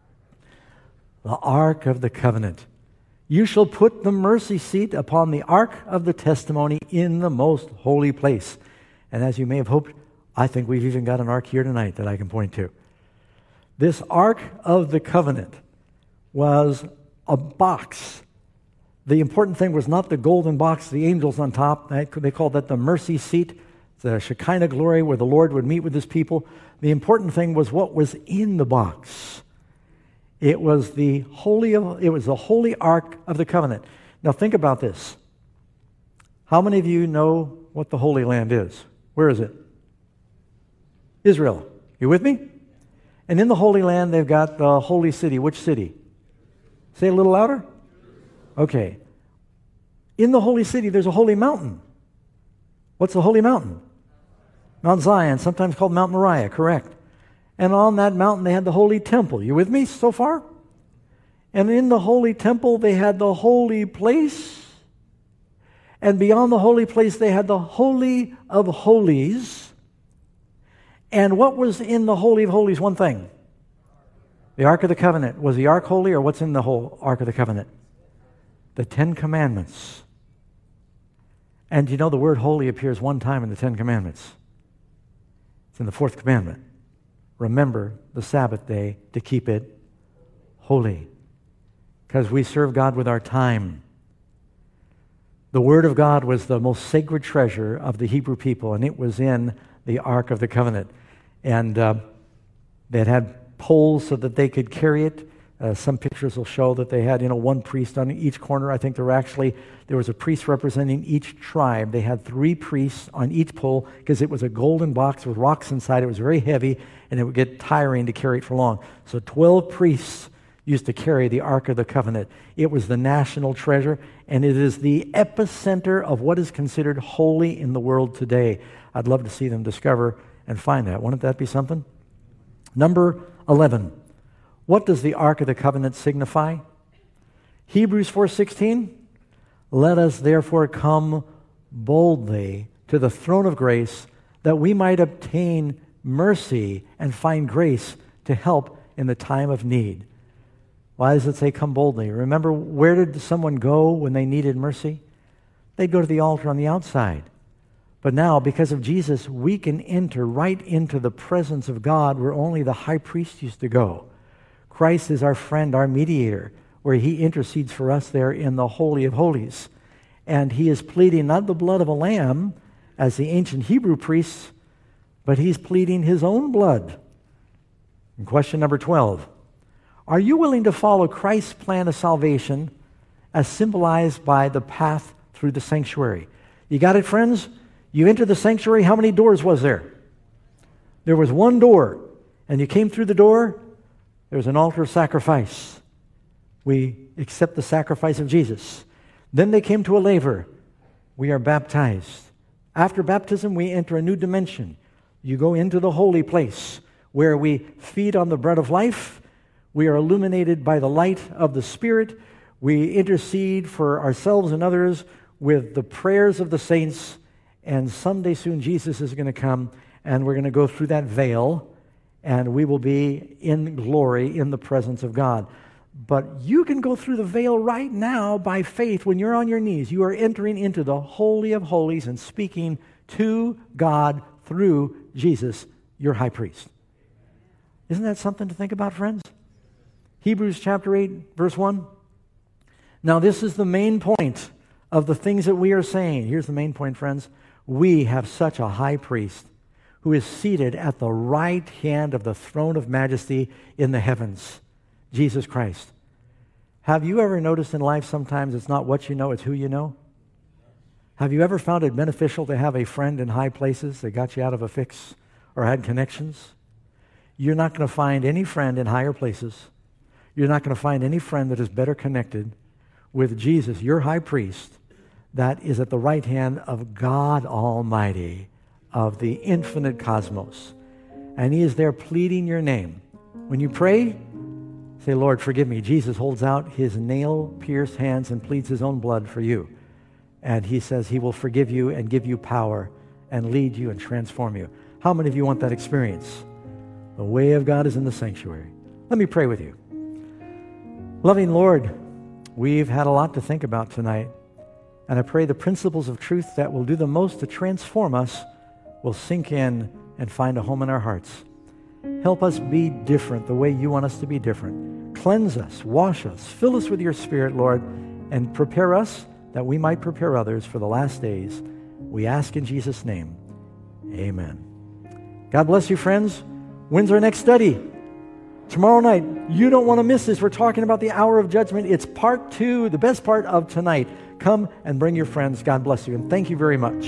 The Ark of the Covenant. You shall put the mercy seat upon the Ark of the Testimony in the most holy place. And as you may have hoped, I think we've even got an ark here tonight that I can point to. This Ark of the Covenant was a box. The important thing was not the golden box, the angels on top. They called that the mercy seat, the Shekinah glory where the Lord would meet with his people. The important thing was what was in the box. It was the holy, it was the holy Ark of the Covenant. Now think about this. How many of you know what the Holy Land is? Where is it? Israel. You with me? And in the Holy Land, they've got the holy city. Which city? Say it a little louder. Okay. In the holy city, there's a holy mountain. What's the holy mountain? Mount Zion, sometimes called Mount Moriah, correct. And on that mountain, they had the holy temple. You with me so far? And in the holy temple, they had the holy place. And beyond the holy place, they had the Holy of Holies. And what was in the Holy of Holies? One thing. The Ark of the Covenant. Was the Ark holy, or what's in the whole Ark of the Covenant? The Ten Commandments. And you know the word holy appears one time in the Ten Commandments. It's in the fourth commandment. Remember the Sabbath day to keep it holy. Because we serve God with our time. The Word of God was the most sacred treasure of the Hebrew people, and it was in the Ark of the Covenant. And uh, they had had poles so that they could carry it. Uh, some pictures will show that they had, you know, one priest on each corner. I think there were actually, there was a priest representing each tribe. They had three priests on each pole because it was a golden box with rocks inside. It was very heavy, and it would get tiring to carry it for long. So twelve priests used to carry the Ark of the Covenant. It was the national treasure, and it is the epicenter of what is considered holy in the world today. I'd love to see them discover and find that. Wouldn't that be something? Number eleven. What does the Ark of the Covenant signify? Hebrews four sixteen. Let us therefore come boldly to the throne of grace, that we might obtain mercy and find grace to help in the time of need. Why does it say come boldly? Remember, where did someone go when they needed mercy? They'd go to the altar on the outside. But now, because of Jesus, we can enter right into the presence of God where only the high priest used to go. Christ is our friend, our mediator, where he intercedes for us there in the Holy of Holies. And he is pleading not the blood of a lamb, as the ancient Hebrew priests, but he's pleading his own blood. And question number twelve. Are you willing to follow Christ's plan of salvation as symbolized by the path through the sanctuary? You got it, friends? You entered the sanctuary, how many doors was there? There was one door. And you came through the door, there's an altar of sacrifice. We accept the sacrifice of Jesus. Then they came to a laver. We are baptized. After baptism, we enter a new dimension. You go into the holy place where we feed on the bread of life. We are illuminated by the light of the Spirit. We intercede for ourselves and others with the prayers of the saints. And someday soon Jesus is going to come and we're going to go through that veil and we will be in glory in the presence of God. But you can go through the veil right now by faith when you're on your knees. You are entering into the Holy of Holies and speaking to God through Jesus, your high priest. Isn't that something to think about, friends? Hebrews chapter eight, verse one. Now this is the main point of the things that we are saying. Here's the main point, friends. We have such a high priest who is seated at the right hand of the throne of majesty in the heavens. Jesus Christ. Have you ever noticed in life sometimes it's not what you know, it's who you know? Have you ever found it beneficial to have a friend in high places that got you out of a fix or had connections? You're not going to find any friend in higher places. You're not going to find any friend that is better connected with Jesus, your high priest, that is at the right hand of God Almighty, of the infinite cosmos. And he is there pleading your name. When you pray, say, Lord, forgive me. Jesus holds out his nail-pierced hands and pleads his own blood for you. And he says he will forgive you and give you power and lead you and transform you. How many of you want that experience? The way of God is in the sanctuary. Let me pray with you. Loving Lord, we've had a lot to think about tonight. And I pray the principles of truth that will do the most to transform us will sink in and find a home in our hearts. Help us be different the way you want us to be different. Cleanse us, wash us, fill us with your Spirit, Lord, and prepare us that we might prepare others for the last days. We ask in Jesus' name. Amen. God bless you, friends. When's our next study? Tomorrow night. You don't want to miss this. We're talking about the hour of judgment. It's part two, the best part of tonight. Come and bring your friends. God bless you, and thank you very much.